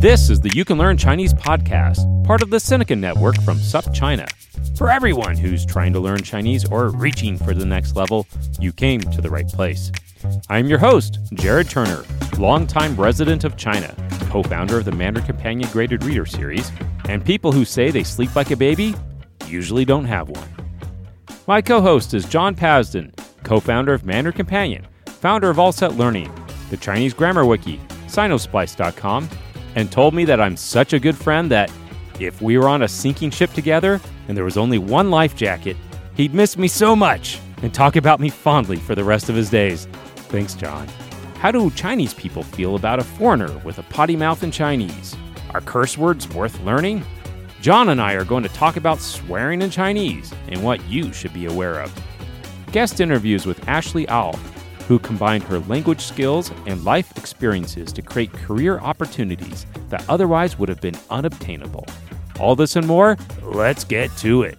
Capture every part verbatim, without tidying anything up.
This is the You Can Learn Chinese podcast, part of the Sinica Network from Sup China. For everyone who's trying to learn Chinese or reaching for the next level, you came to the right place. I'm your host, Jared Turner, longtime resident of China, co-founder of the Mandarin Companion Graded Reader Series, and people who say they sleep like a baby usually don't have one. My co-host is John Pasden, co-founder of Mandarin Companion, founder of All Set Learning, the Chinese Grammar Wiki, Sinosplice dot com, and told me that I'm such a good friend that if we were on a sinking ship together and there was only one life jacket, he'd miss me so much and talk about me fondly for the rest of his days. Thanks, John. How do Chinese people feel about a foreigner with a potty mouth in Chinese? Are curse words worth learning? John and I are going to talk about swearing in Chinese and what you should be aware of. Guest interviews with Ashley Au, who combined her language skills and life experiences to create career opportunities that otherwise would have been unobtainable. All this and more, let's get to it.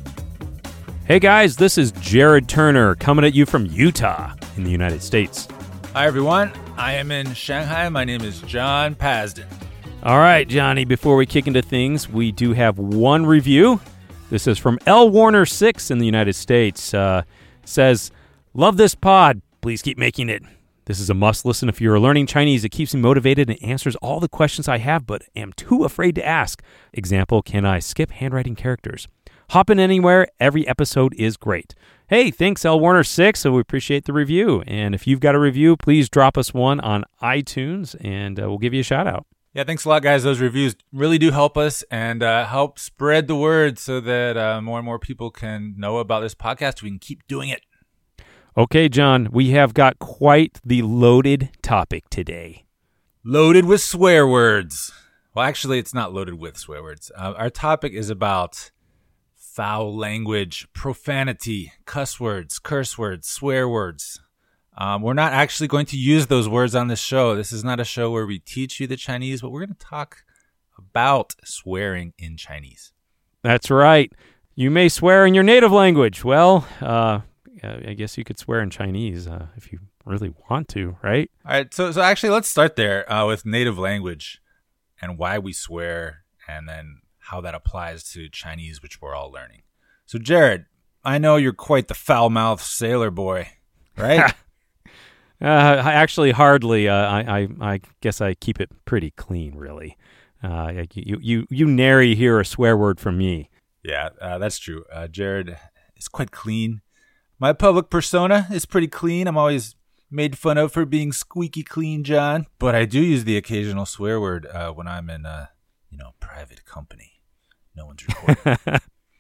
Hey guys, this is Jared Turner coming at you from Utah in the United States. Hi everyone, I am in Shanghai. My name is John Pasden. All right, Johnny, before we kick into things, we do have one review. This is from L Warner six in the United States. Uh, says, love this pod. Please keep making it. This is a must listen if you're learning Chinese. It keeps me motivated and answers all the questions I have but am too afraid to ask. Example, can I skip handwriting characters? Hop in anywhere. Every episode is great. Hey, thanks L Warner six. So we appreciate the review. And if you've got a review, please drop us one on iTunes and uh, we'll give you a shout out. Yeah, thanks a lot, guys. Those reviews really do help us and uh, help spread the word so that uh, more and more people can know about this podcast. We can keep doing it. Okay, John, we have got quite the loaded topic today. Loaded with swear words. Well, actually, it's not loaded with swear words. Uh, our topic is about foul language, profanity, cuss words, curse words, swear words. Um, we're not actually going to use those words on this show. This is not a show where we teach you the Chinese, but we're going to talk about swearing in Chinese. That's right. You may swear in your native language. Well, uh... I guess you could swear in Chinese uh, if you really want to, right? All right, so so actually let's start there uh, with native language and why we swear and then how that applies to Chinese, which we're all learning. So Jared, I know you're quite the foul-mouthed sailor boy, right? uh, actually, hardly. Uh, I, I I guess I keep it pretty clean, really. Uh, you, you, you nary hear a swear word from me. Yeah, uh, that's true. Uh, Jared is quite clean. My public persona is pretty clean. I'm always made fun of for being squeaky clean, John. But I do use the occasional swear word uh, when I'm in, uh, you know, private company. No one's recording.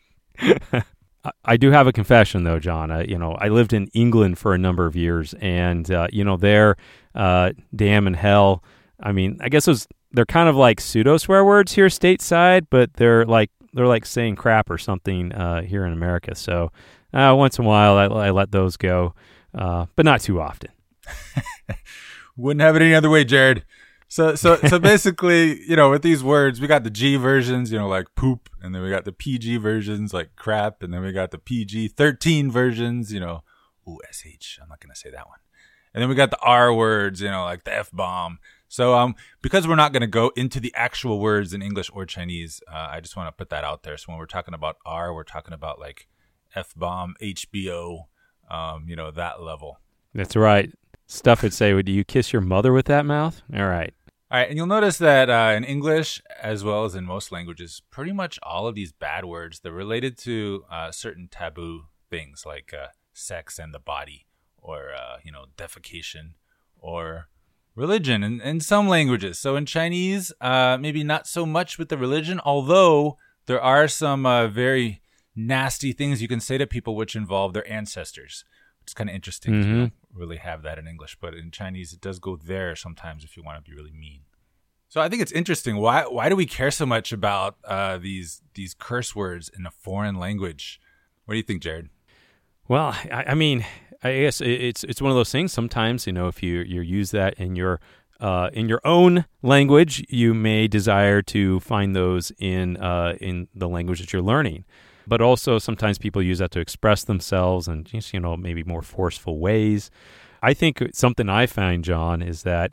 I do have a confession, though, John. Uh, you know, I lived in England for a number of years, and uh, you know, there, uh, damn and hell. I mean, I guess those they're kind of like pseudo swear words here stateside, but they're like they're like saying crap or something uh, here in America. So. Uh, once in a while, I, I let those go, uh, but not too often. Wouldn't have it any other way, Jared. So, so, so basically, you know, with these words, we got the G versions, you know, like poop, and then we got the P G versions, like crap, and then we got the P G thirteen versions, you know, ooh, S H. I'm not gonna say that one. And then we got the R words, you know, like the F-bomb. So, um, because we're not gonna go into the actual words in English or Chinese, uh, I just want to put that out there. So when we're talking about R, we're talking about like F-bomb, H B O, um, you know, that level. That's right. Stuff would say, do you kiss your mother with that mouth? All right. All right. And you'll notice that uh, in English, as well as in most languages, pretty much all of these bad words, they're related to uh, certain taboo things like uh, sex and the body or, uh, you know, defecation or religion in, in some languages. So in Chinese, uh, maybe not so much with the religion, although there are some uh, very nasty things you can say to people which involve their ancestors. It's kind of interesting mm-hmm. to really have that in English, but in Chinese it does go there sometimes if you want to be really mean. So I think it's interesting. Why why do we care so much about uh, these these curse words in a foreign language? What do you think, Jared? Well, I, I mean, I guess it's it's one of those things. Sometimes, you know, if you you use that in your uh, in your own language, you may desire to find those in uh, in the language that you're learning. But also sometimes people use that to express themselves in just, you know, maybe more forceful ways. I think something I find, John, is that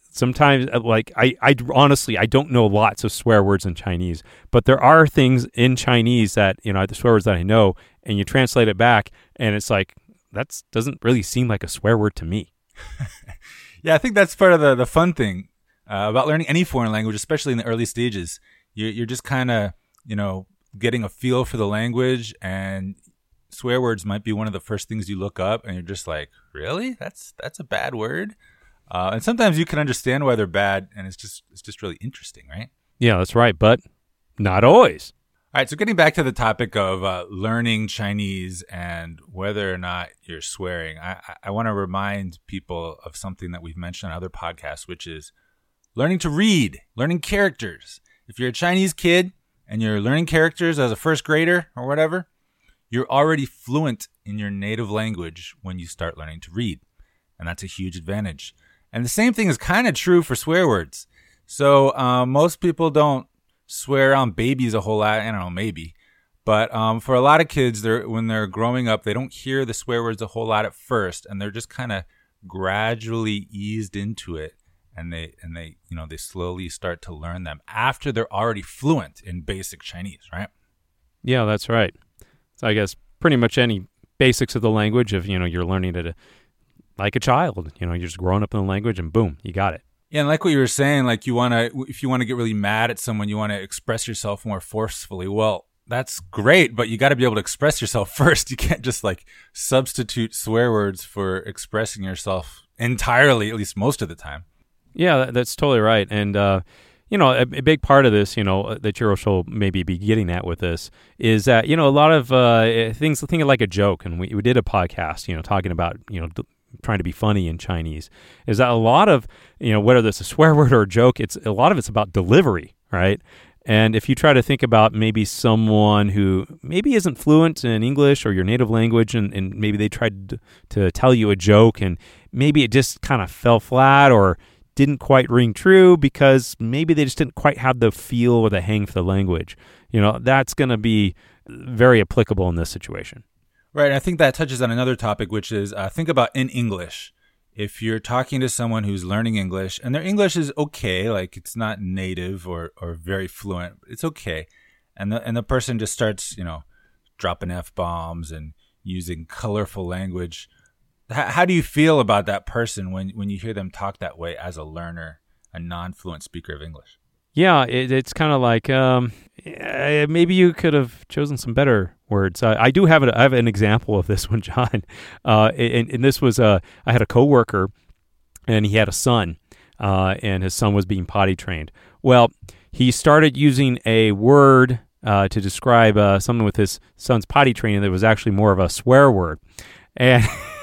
sometimes, like, I, I honestly, I don't know lots of swear words in Chinese, but there are things in Chinese that, you know, the swear words that I know, and you translate it back, and it's like, that doesn't really seem like a swear word to me. Yeah, I think that's part of the, the fun thing uh, about learning any foreign language, especially in the early stages. You're, you're just kind of, you know, getting a feel for the language, and swear words might be one of the first things you look up, and you're just like, really? That's that's a bad word? Uh, and sometimes you can understand why they're bad, and it's just it's just really interesting, right? Yeah, that's right, but not always. All right, so getting back to the topic of uh, learning Chinese and whether or not you're swearing, I, I want to remind people of something that we've mentioned on other podcasts, which is learning to read, learning characters. If you're a Chinese kid and you're learning characters as a first grader or whatever, you're already fluent in your native language when you start learning to read, and that's a huge advantage. And the same thing is kind of true for swear words. So uh, most people don't swear around babies a whole lot. I don't know, maybe. But um, for a lot of kids, they're, when they're growing up, they don't hear the swear words a whole lot at first, and they're just kind of gradually eased into it. And they, and they, you know, they slowly start to learn them after they're already fluent in basic Chinese, right? Yeah, that's right. So I guess pretty much any basics of the language, if, you know, you're learning it like a child, you know, you're just growing up in the language and boom, you got it. Yeah, and like what you were saying, like you want to, if you want to get really mad at someone, you want to express yourself more forcefully. Well, that's great, but you got to be able to express yourself first. You can't just like substitute swear words for expressing yourself entirely, at least most of the time. Yeah, that, that's totally right. And, uh, you know, a, a big part of this, you know, that Churros will maybe be getting at with this is that, you know, a lot of uh, things, think of like a joke. And we, we did a podcast, you know, talking about, you know, d- trying to be funny in Chinese, is that a lot of, you know, whether that's a swear word or a joke, it's a lot of it's about delivery, right? And if you try to think about maybe someone who maybe isn't fluent in English or your native language, and, and maybe they tried to, to tell you a joke and maybe it just kind of fell flat or didn't quite ring true because maybe they just didn't quite have the feel or the hang for the language, you know, that's going to be very applicable in this situation. Right. And I think that touches on another topic, which is uh, think about in English. If you're talking to someone who's learning English and their English is okay, like it's not native or, or very fluent, it's okay. And the, and the person just starts, you know, dropping F-bombs and using colorful language. H- how do you feel about that person when, when you hear them talk that way as a learner, a non-fluent speaker of English? Yeah, it, it's kind of like um, maybe you could have chosen some better words. Uh, I do have, a, I have an example of this one, John. Uh, and, and this was, uh, I had a coworker, and he had a son, uh, and his son was being potty trained. Well, he started using a word uh, to describe uh, something with his son's potty training that was actually more of a swear word. And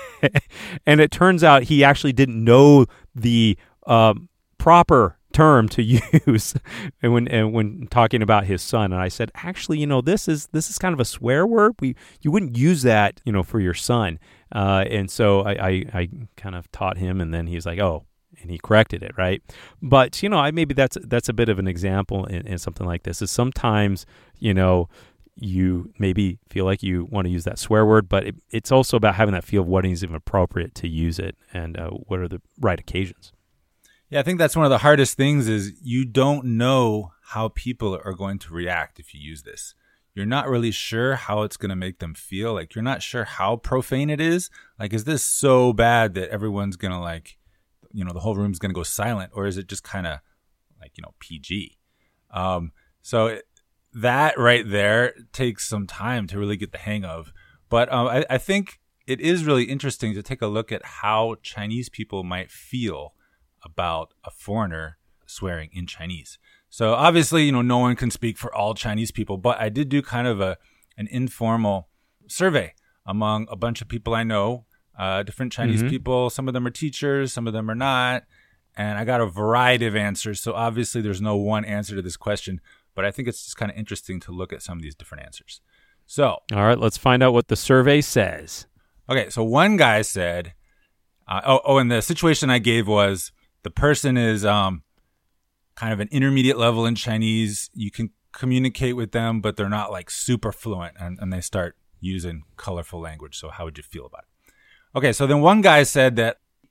and it turns out he actually didn't know the uh, proper term to use and when and when talking about his son. And I said, actually, you know, this is this is kind of a swear word. We you wouldn't use that, you know, for your son. Uh, and so I, I I kind of taught him, and then he's like, oh, and he corrected it, right? But you know, I maybe that's that's a bit of an example in, in something like this. Is sometimes, you know, you maybe feel like you want to use that swear word, but it, it's also about having that feel of what is even appropriate to use it and uh, what are the right occasions. Yeah, I think that's one of the hardest things is you don't know how people are going to react if you use this. You're not really sure how it's going to make them feel. Like, you're not sure how profane it is. Like, is this so bad that everyone's going to, like, you know, the whole room's going to go silent? Or is it just kind of like, you know, P G? Um, so it, that right there takes some time to really get the hang of. But um, I, I think it is really interesting to take a look at how Chinese people might feel about a foreigner swearing in Chinese. So obviously, you know, no one can speak for all Chinese people, but I did do kind of a an informal survey among a bunch of people I know, uh, different Chinese mm-hmm. people. Some of them are teachers, some of them are not. And I got a variety of answers. So obviously there's no one answer to this question, but I think it's just kind of interesting to look at some of these different answers. So, all right, let's find out what the survey says. Okay, so one guy said, uh, oh, oh, and the situation I gave was, the person is um, kind of an intermediate level in Chinese. You can communicate with them, but they're not like super fluent, and, and they start using colorful language. So how would you feel about it? Okay, so then one guy said that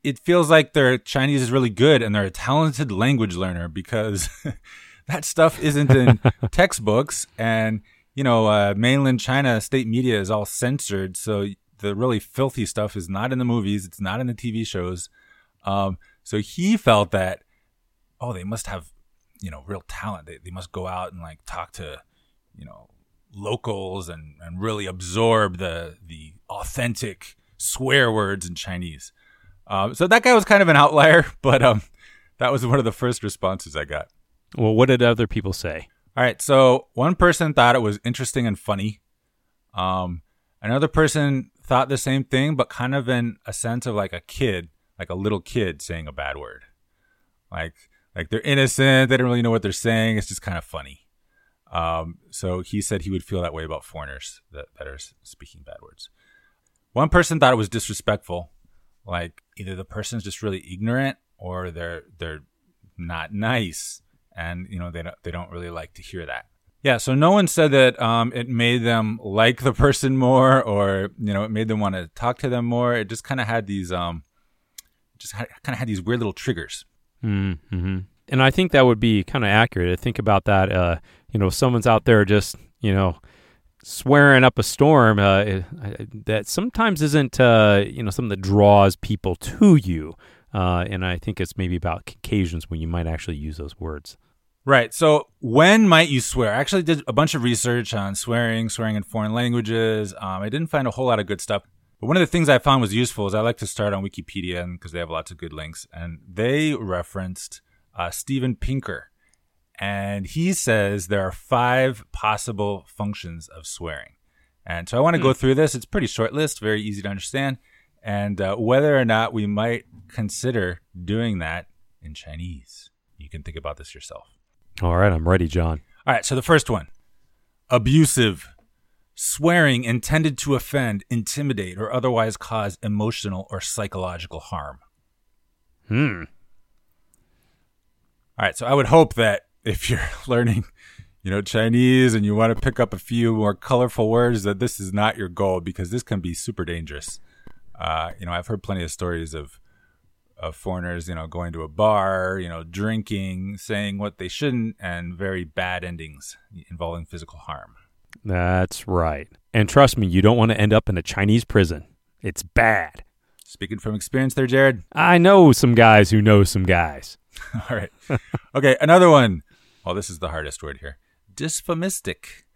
it feels like their Chinese is really good and they're a talented language learner because that stuff isn't in textbooks. And, you know, uh, mainland China state media is all censored. So the really filthy stuff is not in the movies. It's not in the T V shows. Um, so he felt that, oh, they must have, you know, real talent. They, they must go out and like talk to, you know, locals and, and really absorb the, the authentic swear words in Chinese. Um, so that guy was kind of an outlier, but um, that was one of the first responses I got. Well, what did other people say? All right. So one person thought it was interesting and funny. Um, another person thought the same thing, but kind of in a sense of like a kid, like a little kid saying a bad word. Like, like they're innocent. They don't really know what they're saying. It's just kind of funny. Um, so he said he would feel that way about foreigners that, that are speaking bad words. One person thought it was disrespectful. Like either the person's just really ignorant or they're they're not nice, and you know they don't they don't really like to hear that. Yeah, so no one said that um, it made them like the person more, or you know it made them want to talk to them more. It just kind of had these um, just kind of had these weird little triggers. Mm-hmm. And I think that would be kind of accurate. I think about that. Uh, you know, if someone's out there just you know. swearing up a storm, uh, that sometimes isn't, uh, you know, something that draws people to you. Uh, and I think it's maybe about occasions when you might actually use those words. Right. So when might you swear? I actually did a bunch of research on swearing, swearing in foreign languages. Um, I didn't find a whole lot of good stuff. But one of the things I found was useful is I like to start on Wikipedia because they have lots of good links. And they referenced uh, Steven Pinker. And he says there are five possible functions of swearing. And so I want to mm. go through this. It's a pretty short list, very easy to understand. And uh, whether or not we might consider doing that in Chinese. You can think about this yourself. All right, I'm ready, John. All right, so the first one. Abusive. Swearing intended to offend, intimidate, or otherwise cause emotional or psychological harm. Hmm. All right, so I would hope that if you're learning, you know, Chinese and you want to pick up a few more colorful words, that this is not your goal because this can be super dangerous. Uh, you know, I've heard plenty of stories of of foreigners, you know, going to a bar, you know, drinking, saying what they shouldn't, and very bad endings involving physical harm. That's right. And trust me, you don't want to end up in a Chinese prison. It's bad. Speaking from experience there, Jared? I know some guys who know some guys. All right. Okay, another one. Well, this is the hardest word here. Dysphomistic.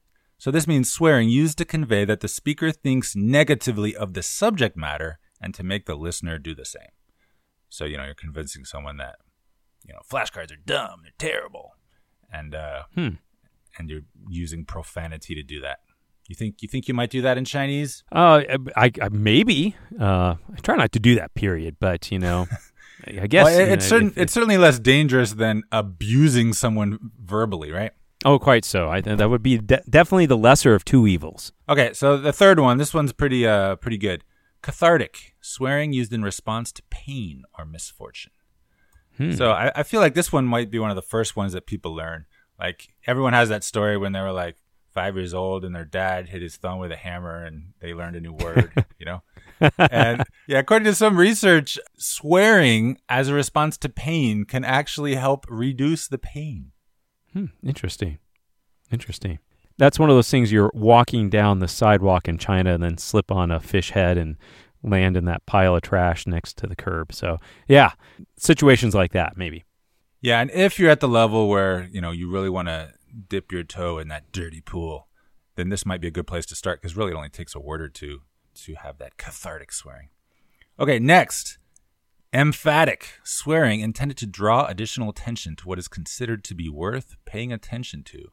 So this means swearing used to convey that the speaker thinks negatively of the subject matter and to make the listener do the same. So, you know, you're convincing someone that, you know, flashcards are dumb, they're terrible. And uh, hmm. and you're using profanity to do that. You think you think you might do that in Chinese? Uh, I, I maybe. Uh, I try not to do that, period. But, you know, I guess. Well, it, you it's, know, certain, if, it's certainly less dangerous than abusing someone verbally, right? Oh, quite so. I think that would be de- definitely the lesser of two evils. Okay, so the third one, this one's pretty uh pretty good. Cathartic, swearing used in response to pain or misfortune. Hmm. So I, I feel like this one might be one of the first ones that people learn. Like everyone has that story when they were like five years old and their dad hit his thumb with a hammer and they learned a new word, you know? And yeah, according to some research, swearing as a response to pain can actually help reduce the pain. Hmm, interesting. Interesting. That's one of those things you're walking down the sidewalk in China and then slip on a fish head and land in that pile of trash next to the curb. So, yeah, situations like that, maybe. Yeah, and if you're at the level where, you know, you really want to dip your toe in that dirty pool, then this might be a good place to start because really it only takes a word or two to have that cathartic swearing. Okay, next. Emphatic, swearing intended to draw additional attention to what is considered to be worth paying attention to.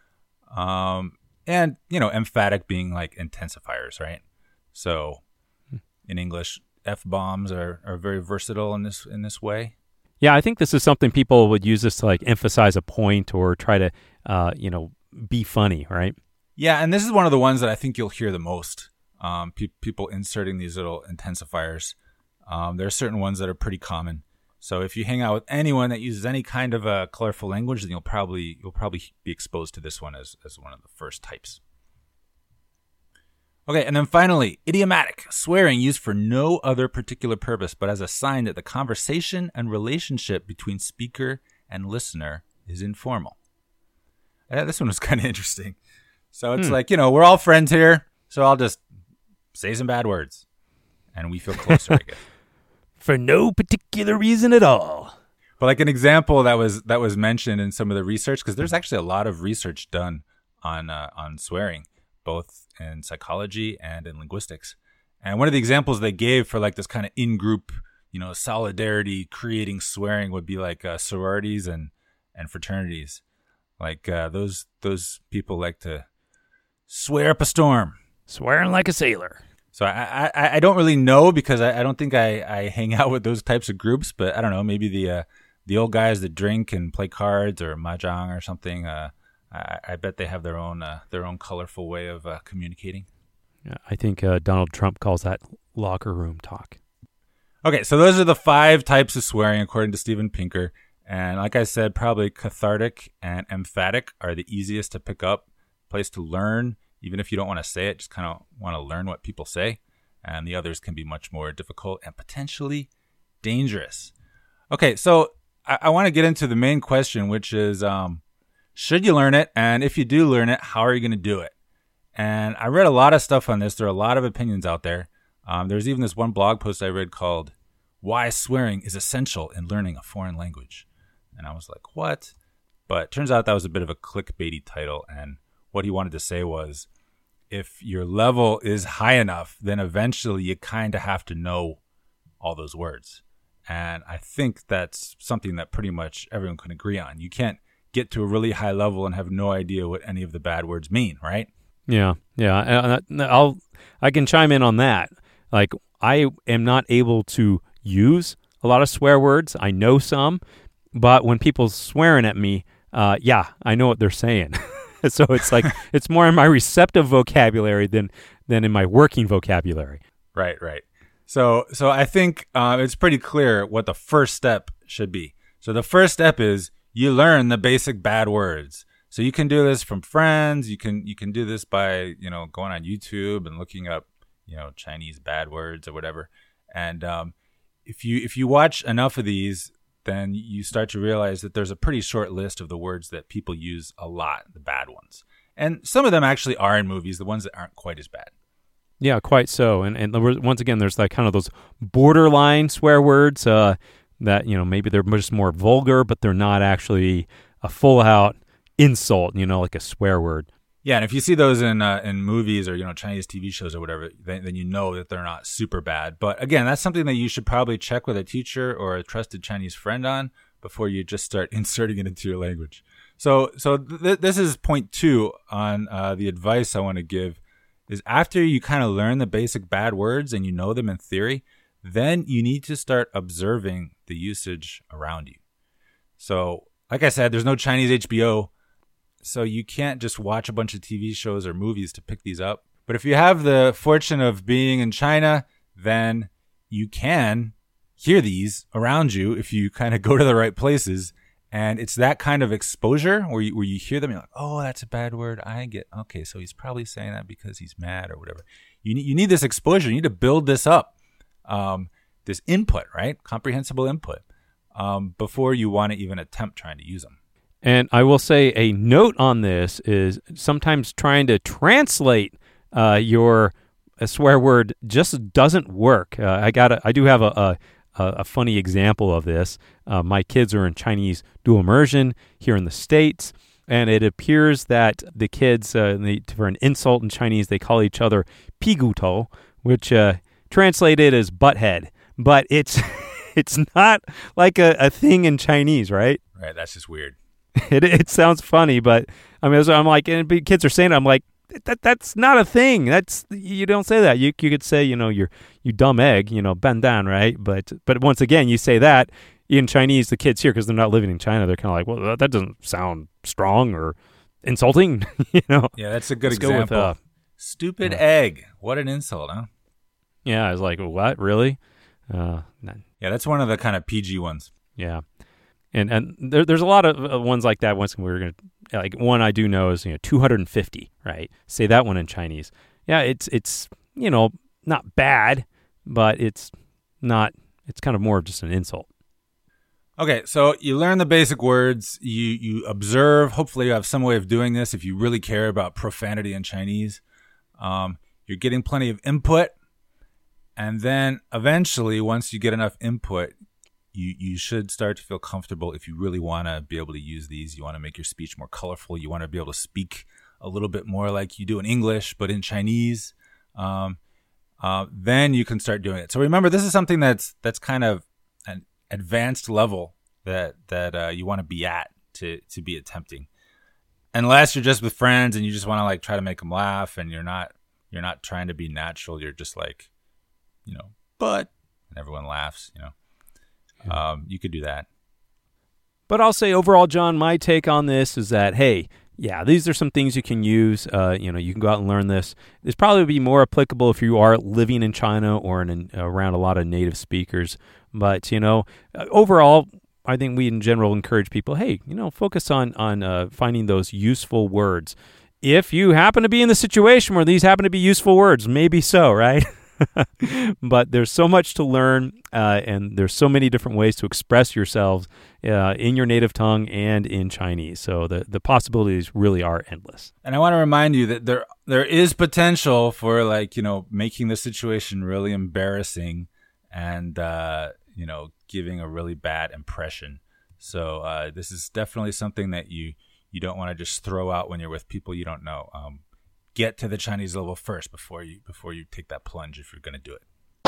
Um, and, you know, emphatic being like intensifiers, right? So in English, F-bombs are, are very versatile in this in this way. Yeah, I think this is something people would use this to like emphasize a point or try to, uh, you know, be funny, right? Yeah, and this is one of the ones that I think you'll hear the most. Um, pe- people inserting these little intensifiers. Um, there are certain ones that are pretty common. So if you hang out with anyone that uses any kind of a colorful language, then you'll probably you'll probably be exposed to this one as, as one of the first types. Okay, and then finally, idiomatic, swearing used for no other particular purpose, but as a sign that the conversation and relationship between speaker and listener is informal. Uh, this one was kind of interesting. So it's hmm. like, you know, we're all friends here, so I'll just say some bad words, and we feel closer, I guess. For no particular reason at all. But like an example that was that was mentioned in some of the research, because there's actually a lot of research done on uh, on swearing, both in psychology and in linguistics. And one of the examples they gave for like this kind of in-group, you know, solidarity creating swearing would be like uh, sororities and, and fraternities. Like uh, those those people like to swear up a storm. Swearing like a sailor. So I I, I don't really know because I, I don't think I, I hang out with those types of groups, but I don't know, maybe the uh, the old guys that drink and play cards or mahjong or something, uh, I, I bet they have their own uh, their own colorful way of uh, communicating. Yeah, I think uh, Donald Trump calls that locker room talk. Okay, so those are the five types of swearing according to Steven Pinker. And like I said, probably cathartic and emphatic are the easiest to pick up, place to learn, even if you don't want to say it, just kind of want to learn what people say. And the others can be much more difficult and potentially dangerous. Okay, so I, I want to get into the main question, which is, um, should you learn it? And if you do learn it, how are you going to do it? And I read a lot of stuff on this. There are a lot of opinions out there. Um, there's even this one blog post I read called Why Swearing is Essential in Learning a Foreign Language. And I was like, what? But it turns out that was a bit of a clickbaity title. And what he wanted to say was, if your level is high enough, then eventually you kind of have to know all those words. And I think that's something that pretty much everyone can agree on. You can't get to a really high level and have no idea what any of the bad words mean, right? Yeah, yeah. I'll I can chime in on that. Like, I am not able to use a lot of swear words. I know some, but when people swearing at me, uh, yeah, I know what they're saying. So it's like it's more in my receptive vocabulary than than in my working vocabulary. Right, right. So so I think uh, it's pretty clear what the first step should be. So the first step is you learn the basic bad words. So you can do this from friends. You can you can do this by, you know, going on YouTube and looking up, you know, Chinese bad words or whatever. And um, if you if you watch enough of these, then you start to realize that there's a pretty short list of the words that people use a lot, the bad ones. And some of them actually are in movies, the ones that aren't quite as bad. Yeah, quite so. And and once again, there's like kind of those borderline swear words uh, that, you know, maybe they're just more vulgar, but they're not actually a full-out insult, you know, like a swear word. Yeah, and if you see those in uh, in movies or, you know, Chinese T V shows or whatever, then, then you know that they're not super bad. But again, that's something that you should probably check with a teacher or a trusted Chinese friend on before you just start inserting it into your language. So so th- this is point two on uh, the advice I want to give is after you kind of learn the basic bad words and you know them in theory, then you need to start observing the usage around you. So like I said, there's no Chinese H B O. So you can't just watch a bunch of T V shows or movies to pick these up. But if you have the fortune of being in China, then you can hear these around you if you kind of go to the right places. And it's that kind of exposure where you, where you hear them, you're like, oh, that's a bad word. I get, okay, so he's probably saying that because he's mad or whatever. You need, you need this exposure. You need to build this up, um, this input, right? Comprehensible input um, before you want to even attempt trying to use them. And I will say a note on this is sometimes trying to translate uh, your a swear word just doesn't work. Uh, I got I do have a, a a funny example of this. Uh, my kids are in Chinese dual immersion here in the States, and it appears that the kids, uh, they, for an insult in Chinese, they call each other piguto, which uh, translated as butthead. But it's it's not like a, a thing in Chinese, right? Right, that's just weird. It it sounds funny, but I mean, I'm like, and kids are saying it, I'm like, that that's not a thing. That's you don't say that. You you could say, you know, you're you dumb egg, you know, bandan, right? But but once again, you say that in Chinese, the kids here, because they're not living in China, they're kind of like, well, that, that doesn't sound strong or insulting, you know. Yeah, that's a good Let's example. Go with, uh, Stupid yeah. egg. What an insult, huh? Yeah, I was like, what, really? Uh, yeah, that's one of the kind of P G ones. Yeah. And and there, there's a lot of uh, ones like that. Once we were gonna like one I do know is you know two hundred fifty, right? Say that one in Chinese. yeah, it's it's you know not bad, but it's not. It's kind of more of just an insult. Okay, so you learn the basic words. You you observe. Hopefully, you have some way of doing this if you really care about profanity in Chinese. Um, you're getting plenty of input, and then eventually, once you get enough input, you you should start to feel comfortable. If you really want to be able to use these, you want to make your speech more colorful. You want to be able to speak a little bit more like you do in English, but in Chinese. Um, uh, then you can start doing it. So remember, this is something that's that's kind of an advanced level that that uh, you want to be at to to be attempting. Unless you're just with friends and you just want to like try to make them laugh, and you're not you're not trying to be natural. You're just like, you know, but and everyone laughs. You know, yeah. um, you could do that. But I'll say overall, John, my take on this is that, hey, yeah, these are some things you can use. Uh, you know, you can go out and learn this. This probably be more applicable if you are living in China or in an, around a lot of native speakers. But, you know, overall, I think we in general encourage people, hey, you know, focus on, on uh, finding those useful words. If you happen to be in the situation where these happen to be useful words, maybe so, right? But there's so much to learn, uh, and there's so many different ways to express yourselves uh, in your native tongue and in Chinese. So the, the possibilities really are endless. And I want to remind you that there there is potential for, like, you know, making the situation really embarrassing and, uh, you know, giving a really bad impression. So uh, this is definitely something that you, you don't want to just throw out when you're with people you don't know. Um, get to the Chinese level first before you before you take that plunge if you're going to do it.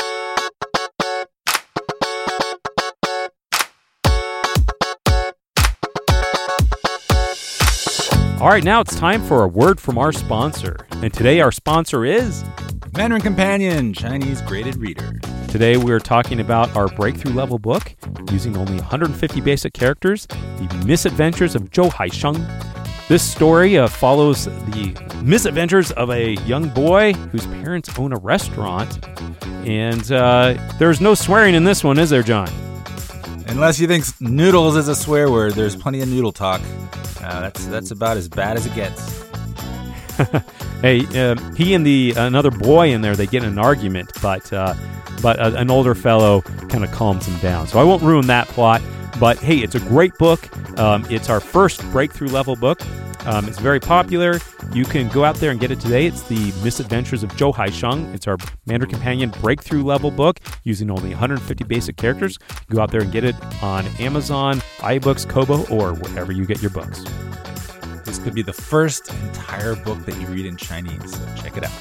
All right, now it's time for a word from our sponsor. And today our sponsor is Mandarin Companion, Chinese Graded Reader. Today we're talking about our breakthrough level book using only one hundred fifty basic characters, The Misadventures of Zhou Haisheng. This story uh, follows the misadventures of a young boy whose parents own a restaurant. And uh, there's no swearing in this one, is there, John? Unless you think noodles is a swear word, there's plenty of noodle talk. Uh, that's that's about as bad as it gets. Hey, uh, he and the another boy in there, they get in an argument, but uh, but uh, an older fellow kind of calms him down. So I won't ruin that plot. But hey, it's a great book. Um, it's our first breakthrough level book. Um, it's very popular. You can go out there and get it today. It's The Misadventures of Zhou Haisheng. It's our Mandarin Companion breakthrough level book using only one hundred fifty basic characters. Go out there and get it on Amazon, iBooks, Kobo, or wherever you get your books. This could be the first entire book that you read in Chinese, so check it out.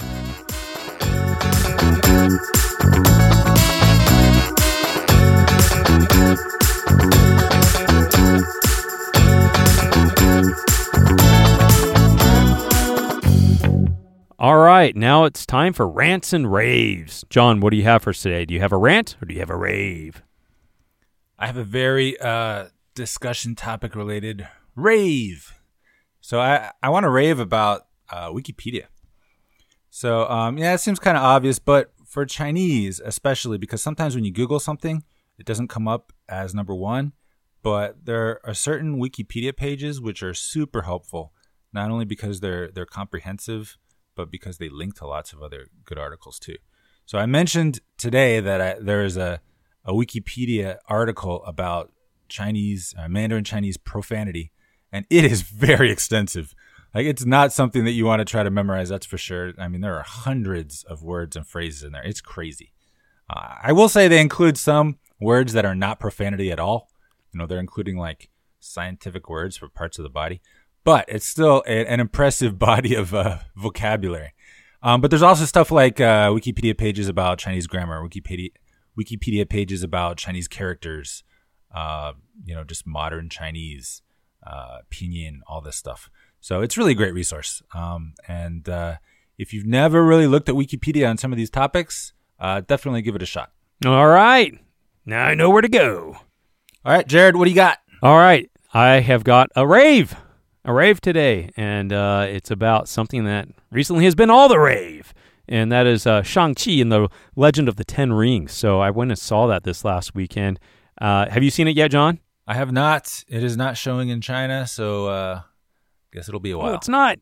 All right, now it's time for rants and raves. John, what do you have for us today? Do you have a rant or do you have a rave? I have a very uh, discussion topic related rave. So I, I want to rave about uh, Wikipedia. So um, yeah, it seems kind of obvious, but for Chinese especially, because sometimes when you Google something, it doesn't come up as number one. But there are certain Wikipedia pages which are super helpful, not only because they're they're comprehensive, but because they link to lots of other good articles too. So I mentioned today that I, there is a, a Wikipedia article about Chinese, uh, Mandarin Chinese profanity, and it is very extensive. Like, it's not something that you want to try to memorize, that's for sure. I mean, there are hundreds of words and phrases in there. It's crazy. Uh, I will say they include some words that are not profanity at all. You know, they're including like scientific words for parts of the body. But it's still a, an impressive body of uh, vocabulary. Um, but there's also stuff like uh, Wikipedia pages about Chinese grammar, Wikipedia Wikipedia pages about Chinese characters, uh, you know, just modern Chinese, uh, pinyin, all this stuff. So it's really a great resource. Um, and uh, if you've never really looked at Wikipedia on some of these topics, uh, definitely give it a shot. All right. Now I know where to go. All right, Jared, what do you got? All right. I have got a rave. A rave today, and uh, it's about something that recently has been all the rave, and that is uh, Shang-Chi and the Legend of the Ten Rings. So I went and saw that this last weekend. Uh, have you seen it yet, John? I have not. It is not showing in China, so uh, I guess it'll be a while. Oh, it's not?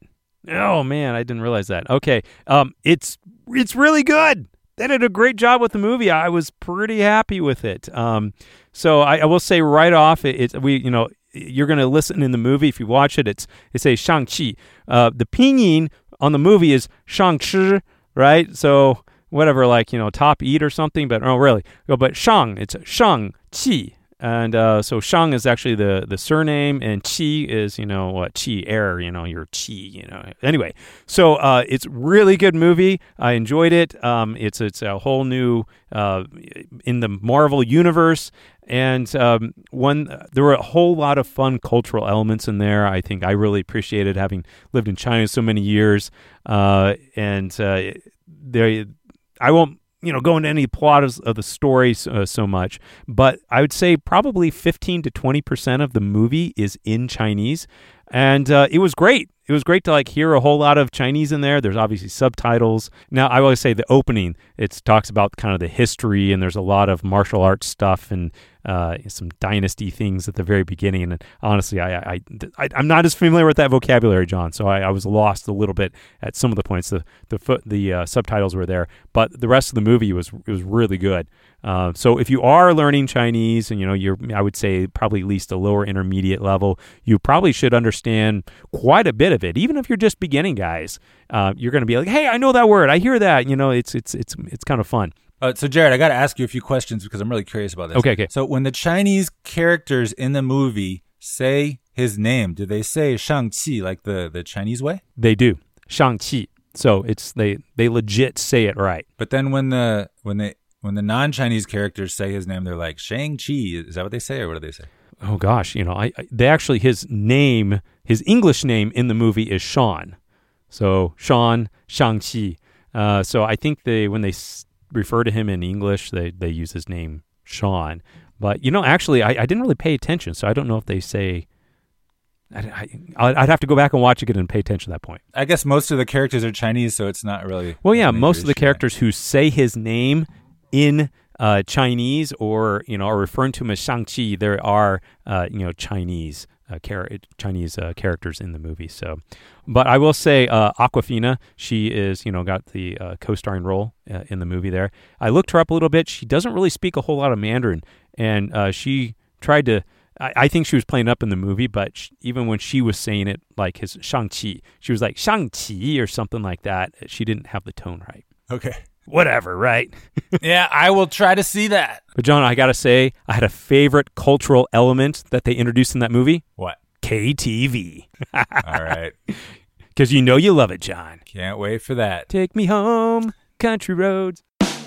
Oh, man, I didn't realize that. Okay, um, it's it's really good. They did a great job with the movie. I was pretty happy with it. Um, so I, I will say right off, it, it we you know you're going to listen in the movie if you watch it. It's it says Shang-Chi. Uh, the pinyin on the movie is Shang-Chi, right? So whatever, like you know, top eat or something. But oh, really? But Shang, it's Shang-Chi. And uh, so Shang is actually the, the surname, and Qi is, you know, what, Qi, air, you know, your Qi, you know. Anyway, so uh, it's really good movie. I enjoyed it. Um, it's it's a whole new, uh, in the Marvel universe, and um, one there were a whole lot of fun cultural elements in there. I think I really appreciated having lived in China so many years, uh, and uh, there, I won't, you know, go into any plot of, of the story uh, so much, but I would say probably fifteen to twenty percent of the movie is in Chinese, and uh, it was great. It was great to like hear a whole lot of Chinese in there. There's obviously subtitles. Now, I always say the opening, it talks about kind of the history, and there's a lot of martial arts stuff and uh, some dynasty things at the very beginning. And honestly, I, I, I, I'm not as familiar with that vocabulary, John, so I, I was lost a little bit at some of the points. The the foot, the uh, subtitles were there, but the rest of the movie was it was really good. Uh, so if you are learning Chinese, and you know, you're, I would say probably at least a lower intermediate level, you probably should understand quite a bit of it. Even if you're just beginning, guys, uh, you're going to be like, "Hey, I know that word. I hear that." You know, it's it's it's it's kind of fun. Uh, so, Jared, I got to ask you a few questions because I'm really curious about this. Okay, okay. So, when the Chinese characters in the movie say his name, do they say Shang-Chi like the, the Chinese way? They do. Shang-Chi. So it's they they legit say it right. But then when the when they when the non-Chinese characters say his name, they're like Shang-Chi. Is that what they say, or what do they say? Oh gosh, you know, I, I they actually his name, his English name in the movie is Sean. So Sean, Shang-Chi. Uh, so I think they when they s- refer to him in English, they they use his name Sean. But you know, actually, I, I didn't really pay attention, so I don't know if they say. I, I, I'd have to go back and watch it again and pay attention at that point. I guess most of the characters are Chinese, so it's not really. Well, yeah, most of the characters who say his name in uh, Chinese, or you know, are referring to him as Shang-Chi, there are uh, you know Chinese uh, char- Chinese uh, characters in the movie. So, but I will say, uh, Awkwafina, she is you know got the uh, co-starring role uh, in the movie. There, I looked her up a little bit. She doesn't really speak a whole lot of Mandarin, and uh, she tried to. I think she was playing up in the movie, but she, even when she was saying it like his Shang-Chi, she was like Shang-Chi or something like that. She didn't have the tone right. Okay. Whatever, right? Yeah, I will try to see that. But John, I got to say, I had a favorite cultural element that they introduced in that movie. What? K T V. All right. Because you know you love it, John. Can't wait for that. Take me home, country roads.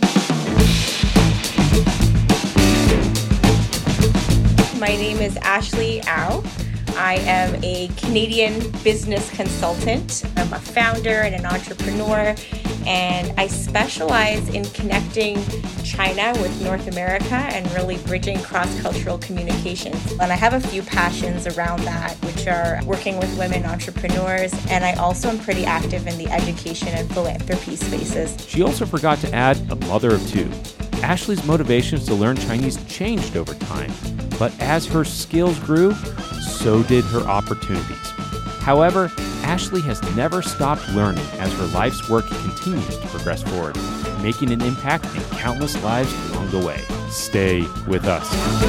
My name is Ashley Au. I am a Canadian business consultant. I'm a founder and an entrepreneur, and I specialize in connecting China with North America and really bridging cross-cultural communications. And I have a few passions around that, which are working with women entrepreneurs, and I also am pretty active in the education and philanthropy spaces. She also forgot to add a mother of two. Ashley's motivations to learn Chinese changed over time, but as her skills grew, so did her opportunities. However, Ashley has never stopped learning as her life's work continues to progress forward, making an impact in countless lives along the way. Stay with us.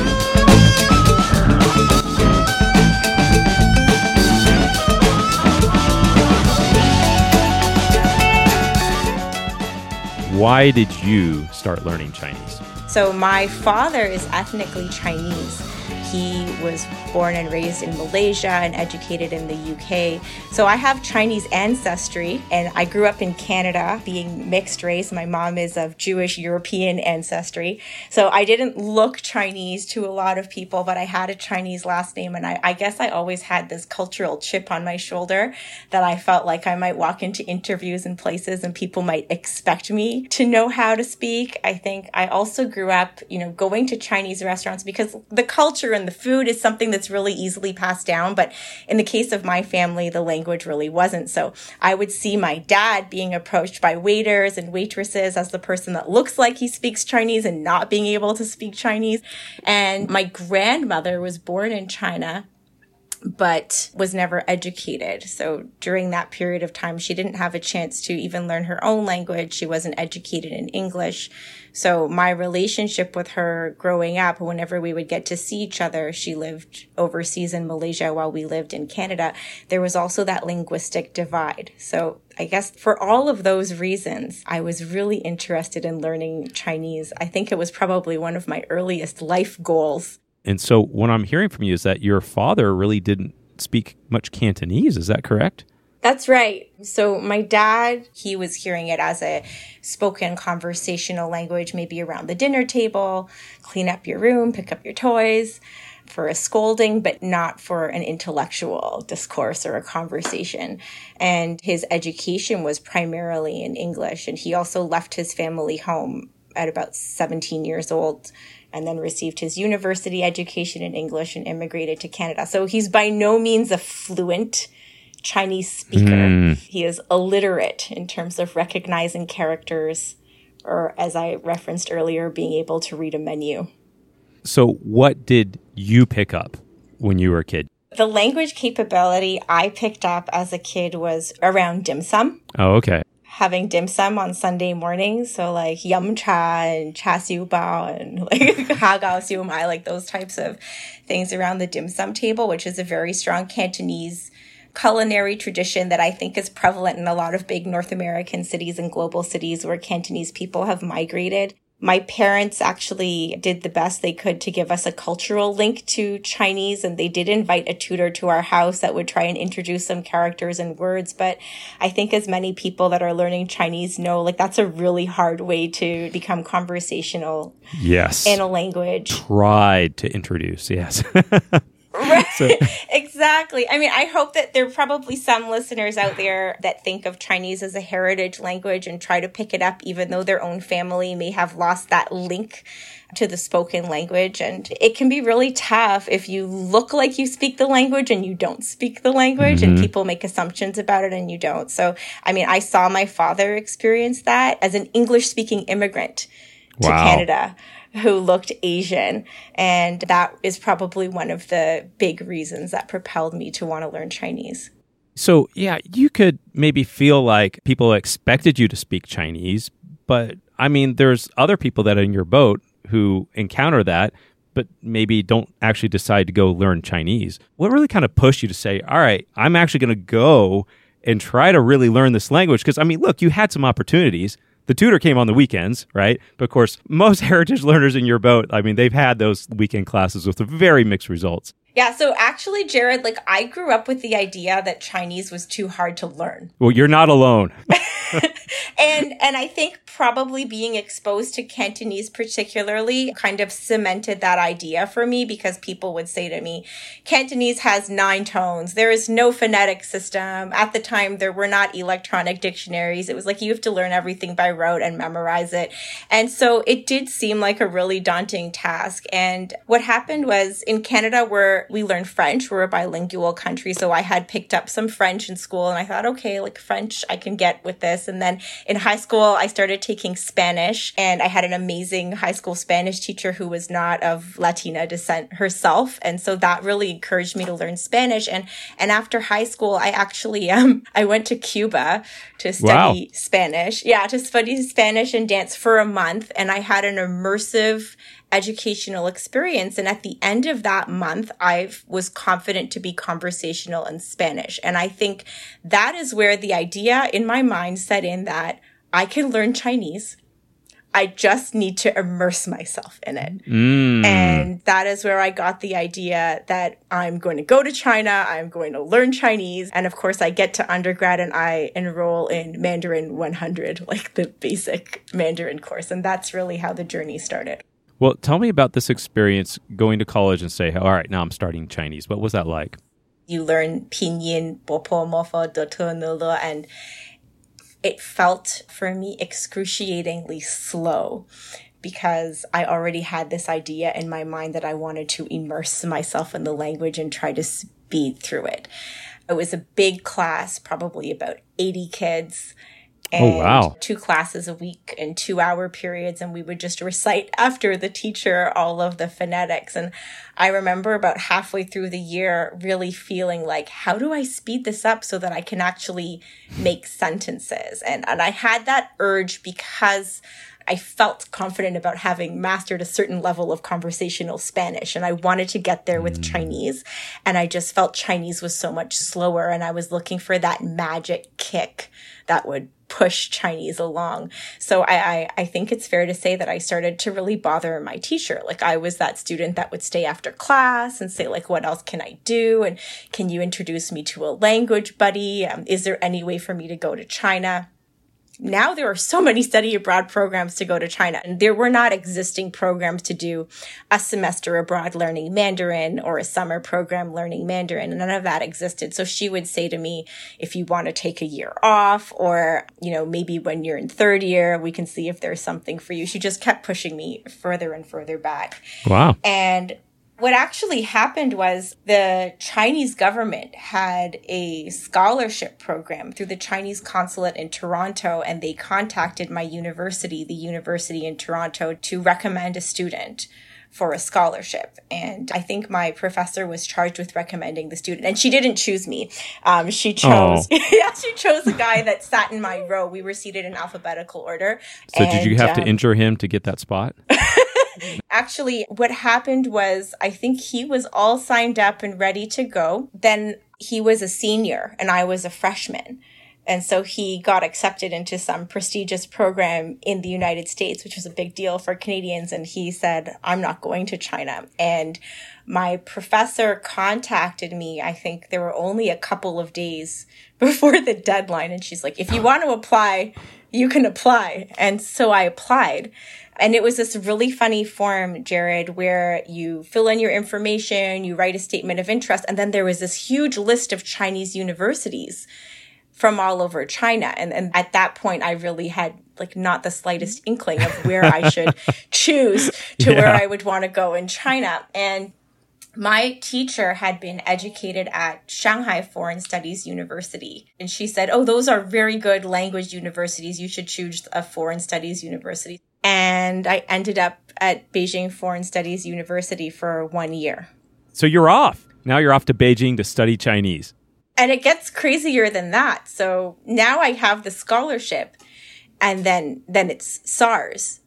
Why did you start learning Chinese? So my father is ethnically Chinese. He was born and raised in Malaysia and educated in the U K. So I have Chinese ancestry, and I grew up in Canada being mixed race. My mom is of Jewish European ancestry. So I didn't look Chinese to a lot of people, but I had a Chinese last name. And I, I guess I always had this cultural chip on my shoulder that I felt like I might walk into interviews and places and people might expect me to know how to speak. I think I also grew up, you know, going to Chinese restaurants because the culture and the food is something that's really easily passed down. But in the case of my family, the language really wasn't. So I would see my dad being approached by waiters and waitresses as the person that looks like he speaks Chinese and not being able to speak Chinese. And my grandmother was born in China. but was never educated. So during that period of time, she didn't have a chance to even learn her own language. She wasn't educated in English. So my relationship with her growing up, whenever we would get to see each other, she lived overseas in Malaysia while we lived in Canada. There was also that linguistic divide. So I guess for all of those reasons, I was really interested in learning Chinese. I think it was probably one of my earliest life goals. And so what I'm hearing from you is that your father really didn't speak much Cantonese. Is that correct? That's right. So my dad, he was hearing it as a spoken conversational language, maybe around the dinner table, clean up your room, pick up your toys, for a scolding, but not for an intellectual discourse or a conversation. And his education was primarily in English. And he also left his family home at about seventeen years old and then received his university education in English and immigrated to Canada. So he's by no means a fluent Chinese speaker. Mm. He is illiterate in terms of recognizing characters, or as I referenced earlier, being able to read a menu. So what did you pick up when you were a kid? The language capability I picked up as a kid was around dim sum. Oh, okay. Having dim sum on Sunday mornings, so like yum cha and cha siu bao and like ha gao siu mai, like those types of things around the dim sum table, which is a very strong Cantonese culinary tradition that I think is prevalent in a lot of big North American cities and global cities where Cantonese people have migrated. My parents actually did the best they could to give us a cultural link to Chinese, and they did invite a tutor to our house that would try and introduce some characters and words. But I think as many people that are learning Chinese know, like that's a really hard way to become conversational. Yes. In a language. Tried to introduce, yes. Right. So. Exactly. I mean, I hope that there are probably some listeners out there that think of Chinese as a heritage language and try to pick it up, even though their own family may have lost that link to the spoken language. And it can be really tough if you look like you speak the language and you don't speak the language, mm-hmm. and people make assumptions about it and you don't. So, I mean, I saw my father experience that as an English-speaking immigrant to wow. Canada, who looked Asian. And that is probably one of the big reasons that propelled me to want to learn Chinese. So, yeah, you could maybe feel like people expected you to speak Chinese, but I mean, there's other people that are in your boat who encounter that, but maybe don't actually decide to go learn Chinese. What really kind of pushed you to say, all right, I'm actually going to go and try to really learn this language? Because, I mean, look, you had some opportunities. The tutor came on the weekends, right? But of course, most heritage learners in your boat, I mean, they've had those weekend classes with very mixed results. Yeah, so actually, Jared, like I grew up with the idea that Chinese was too hard to learn. Well, you're not alone. and and I think probably being exposed to Cantonese particularly kind of cemented that idea for me, because people would say to me, Cantonese has nine tones. There is no phonetic system. At the time, there were not electronic dictionaries. It was like you have to learn everything by rote and memorize it. And so it did seem like a really daunting task. And what happened was in Canada, where we learned French, we're a bilingual country. So I had picked up some French in school and I thought, okay, like French, I can get with this. And then in high school, I started taking Spanish, and I had an amazing high school Spanish teacher who was not of Latina descent herself. And so that really encouraged me to learn Spanish. And, and after high school, I actually, um, I went to Cuba to study wow. Spanish. Yeah, to study Spanish and dance for a month. And I had an immersive educational experience. And at the end of that month, I was confident to be conversational in Spanish. And I think that is where the idea in my mind set in that I can learn Chinese. I just need to immerse myself in it. Mm. And that is where I got the idea that I'm going to go to China. I'm going to learn Chinese. And of course, I get to undergrad and I enroll in Mandarin one hundred, like the basic Mandarin course. And that's really how the journey started. Well, tell me about this experience going to college and say, all right, now I'm studying Chinese. What was that like? You learn pinyin, bopo, mofo, doto, nulo, and it felt for me excruciatingly slow because I already had this idea in my mind that I wanted to immerse myself in the language and try to speed through it. It was a big class, probably about eighty kids. And oh, wow. two classes a week in two hour periods. And we would just recite after the teacher all of the phonetics. And I remember about halfway through the year really feeling like, how do I speed this up so that I can actually make sentences? And, and I had that urge because I felt confident about having mastered a certain level of conversational Spanish, and I wanted to get there with mm. Chinese. And I just felt Chinese was so much slower, and I was looking for that magic kick that would push Chinese along. So I, I, I think it's fair to say that I started to really bother my teacher. Like, I was that student that would stay after class and say, like, what else can I do? And can you introduce me to a language buddy? Um, is there any way for me to go to China? Now there are so many study abroad programs to go to China, and there were not existing programs to do a semester abroad learning Mandarin or a summer program learning Mandarin, and none of that existed. So she would say to me, if you want to take a year off, or, you know, maybe when you're in third year, we can see if there's something for you. She just kept pushing me further and further back. Wow. And what actually happened was the Chinese government had a scholarship program through the Chinese consulate in Toronto, and they contacted my university, the University in Toronto, to recommend a student for a scholarship. And I think my professor was charged with recommending the student, and she didn't choose me. Um, she chose, oh. yeah, she chose a guy that sat in my row. We were seated in alphabetical order. So and, did you have um, to injure him to get that spot? Actually, what happened was, I think he was all signed up and ready to go. Then he was a senior and I was a freshman. And so he got accepted into some prestigious program in the United States, which was a big deal for Canadians. And he said, I'm not going to China. And my professor contacted me. I think there were only a couple of days before the deadline. And she's like, if you want to apply, you can apply. And so I applied. And it was this really funny form, Jared, where you fill in your information, you write a statement of interest, and then there was this huge list of Chinese universities from all over China. And, and at that point, I really had like not the slightest inkling of where I should choose to yeah. where I would want to go in China. And my teacher had been educated at Shanghai Foreign Studies University. And she said, oh, those are very good language universities. You should choose a foreign studies university. And I ended up at Beijing Foreign Studies University for one year. So you're off. Now you're off to Beijing to study Chinese. And it gets crazier than that. So now I have the scholarship, and then then it's SARS.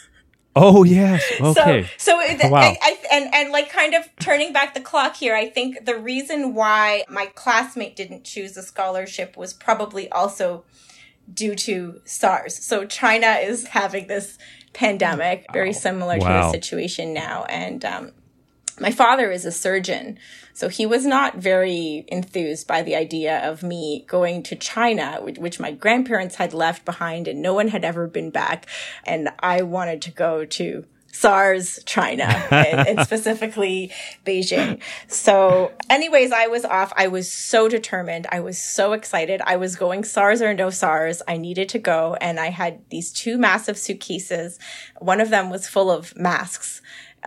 Oh, yes. Okay. So, so it, oh, wow. I, I, and, and like kind of turning back the clock here, I think the reason why my classmate didn't choose a scholarship was probably also due to SARS. So China is having this pandemic, very similar wow. to the situation now. And um, my father is a surgeon, so he was not very enthused by the idea of me going to China, which, which my grandparents had left behind and no one had ever been back. And I wanted to go to SARS, China, and, and specifically Beijing. So anyways, I was off. I was so determined. I was so excited. I was going SARS or no SARS. I needed to go. And I had these two massive suitcases. One of them was full of masks.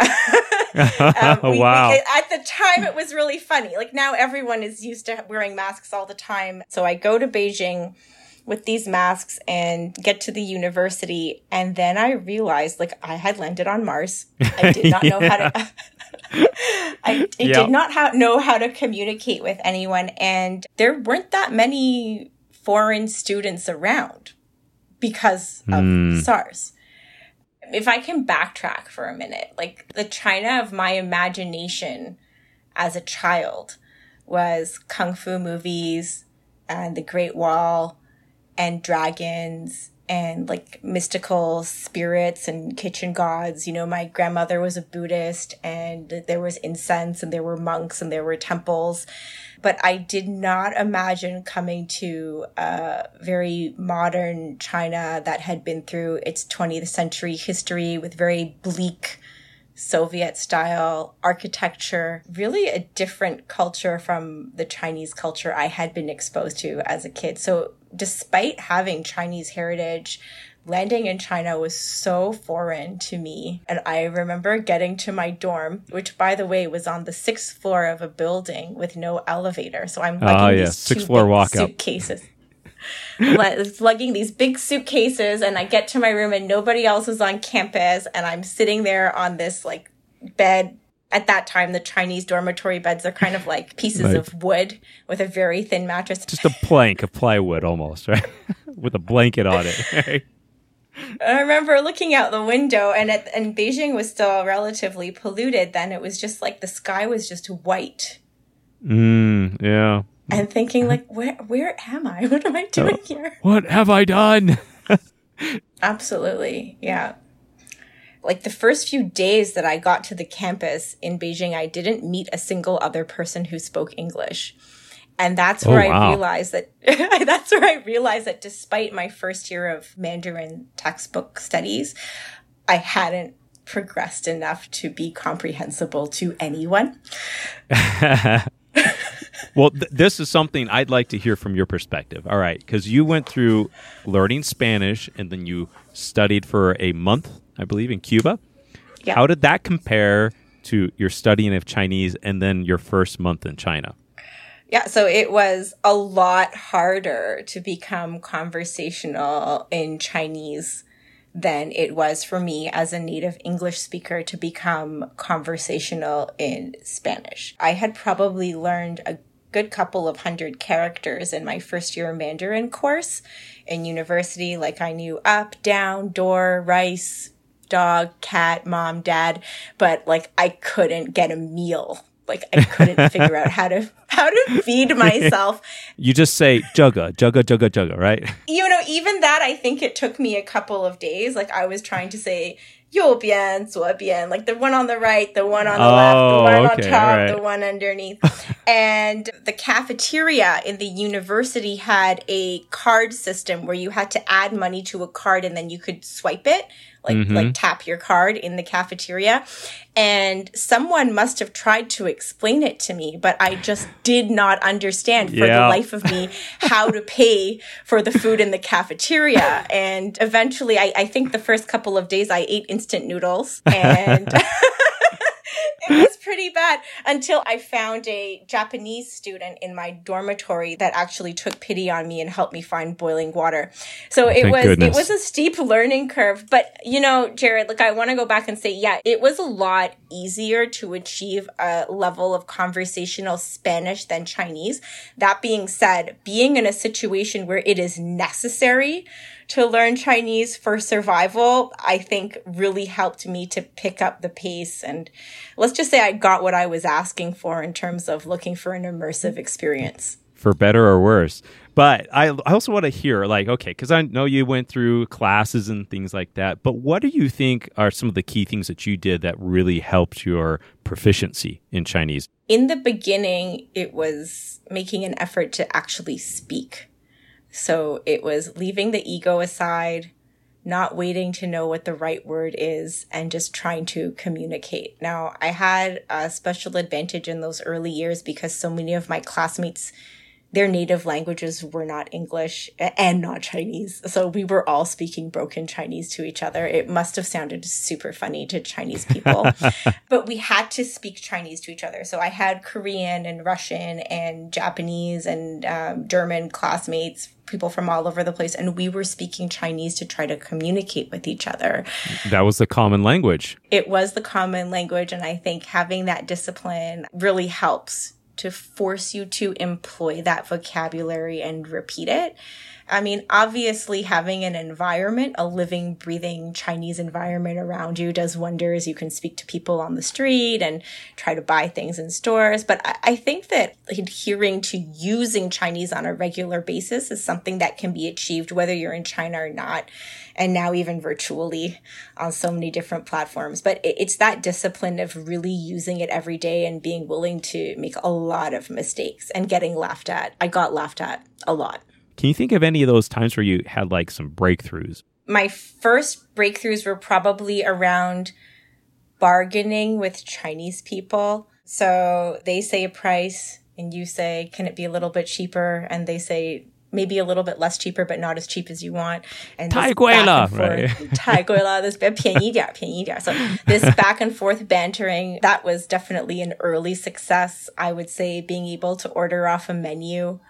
um, we, wow. we, at the time, it was really funny. Like now everyone is used to wearing masks all the time. So I go to Beijing with these masks and get to the university. And then I realized like I had landed on Mars. I did not yeah. know how to, I, I yep. did not ha- know how to communicate with anyone. And there weren't that many foreign students around because of mm. SARS. If I can backtrack for a minute, like the China of my imagination as a child was kung fu movies and the Great Wall and dragons and like mystical spirits and kitchen gods. You know, my grandmother was a Buddhist and there was incense and there were monks and there were temples. But I did not imagine coming to a very modern China that had been through its twentieth century history with very bleak Soviet-style architecture, really a different culture from the Chinese culture I had been exposed to as a kid. So despite having Chinese heritage, landing in China was so foreign to me. And I remember getting to my dorm, which, by the way, was on the sixth floor of a building with no elevator. So I'm lugging oh, yeah. these Sixth two floor big walk suitcases. lugging these big suitcases, and I get to my room and nobody else is on campus, and I'm sitting there on this like bed. At that time, the Chinese dormitory beds are kind of like pieces right. of wood with a very thin mattress. Just a plank of plywood almost, right? With a blanket on it. Right? I remember looking out the window, and at, and Beijing was still relatively polluted then. It was just like the sky was just white. Mm, yeah. And thinking like, where where am I? What am I doing oh, here? What have I done? Absolutely, yeah. Like the first few days that I got to the campus in Beijing, I didn't meet a single other person who spoke English. And that's where oh, wow. I realized that that's where I realized that despite my first year of Mandarin textbook studies, I hadn't progressed enough to be comprehensible to anyone. Well, th- this is something I'd like to hear from your perspective. All right, because you went through learning Spanish and then you studied for a month, I believe, in Cuba. Yeah. How did that compare to your studying of Chinese and then your first month in China? Yeah, so it was a lot harder to become conversational in Chinese than it was for me as a native English speaker to become conversational in Spanish. I had probably learned a good couple of hundred characters in my first year Mandarin course in university. Like I knew up, down, door, rice, dog, cat, mom, dad, but like I couldn't get a meal. Like I couldn't figure out how to how to feed myself. You just say jugga, jugga, jugga, jugga, right? You know, even that, I think it took me a couple of days. Like I was trying to say 右边,左边, like the one on the right, the one on the oh, left, the one okay, on top, right. the one underneath. And the cafeteria in the university had a card system where you had to add money to a card and then you could swipe it. Like, mm-hmm. like tap your card in the cafeteria. And someone must have tried to explain it to me, but I just did not understand for yeah. the life of me how to pay for the food in the cafeteria. And eventually, I, I think the first couple of days I ate instant noodles and it was pretty bad until I found a Japanese student in my dormitory that actually took pity on me and helped me find boiling water. So it Thank was goodness. it was a steep learning curve. But, you know, Jared, look, I want to go back and say, yeah, it was a lot easier to achieve a level of conversational Spanish than Chinese. That being said, being in a situation where it is necessary to learn Chinese for survival, I think really helped me to pick up the pace. And let's just say I got what I was asking for in terms of looking for an immersive experience. For better or worse. But I, I also want to hear, like, okay, because I know you went through classes and things like that, but what do you think are some of the key things that you did that really helped your proficiency in Chinese? In the beginning, it was making an effort to actually speak. So it was leaving the ego aside, not waiting to know what the right word is, and just trying to communicate. Now, I had a special advantage in those early years because so many of my classmates, their native languages were not English and not Chinese. So we were all speaking broken Chinese to each other. It must have sounded super funny to Chinese people. But we had to speak Chinese to each other. So I had Korean and Russian and Japanese and um, German classmates, people from all over the place. And we were speaking Chinese to try to communicate with each other. That was the common language. It was the common language. And I think having that discipline really helps to force you to employ that vocabulary and repeat it. I mean, obviously having an environment, a living, breathing Chinese environment around you does wonders. You can speak to people on the street and try to buy things in stores. But I, I think that adhering to using Chinese on a regular basis is something that can be achieved whether you're in China or not. And now even virtually on so many different platforms. But it, it's that discipline of really using it every day and being willing to make a lot of mistakes and getting laughed at. I got laughed at a lot. Can you think of any of those times where you had like some breakthroughs? My first breakthroughs were probably around bargaining with Chinese people. So they say a price and you say, can it be a little bit cheaper? And they say, maybe a little bit less cheaper, but not as cheap as you want. And 太贵了, right? 太贵了, this 便宜点, 便宜点. So this back and forth bantering, that was definitely an early success. I would say being able to order off a menu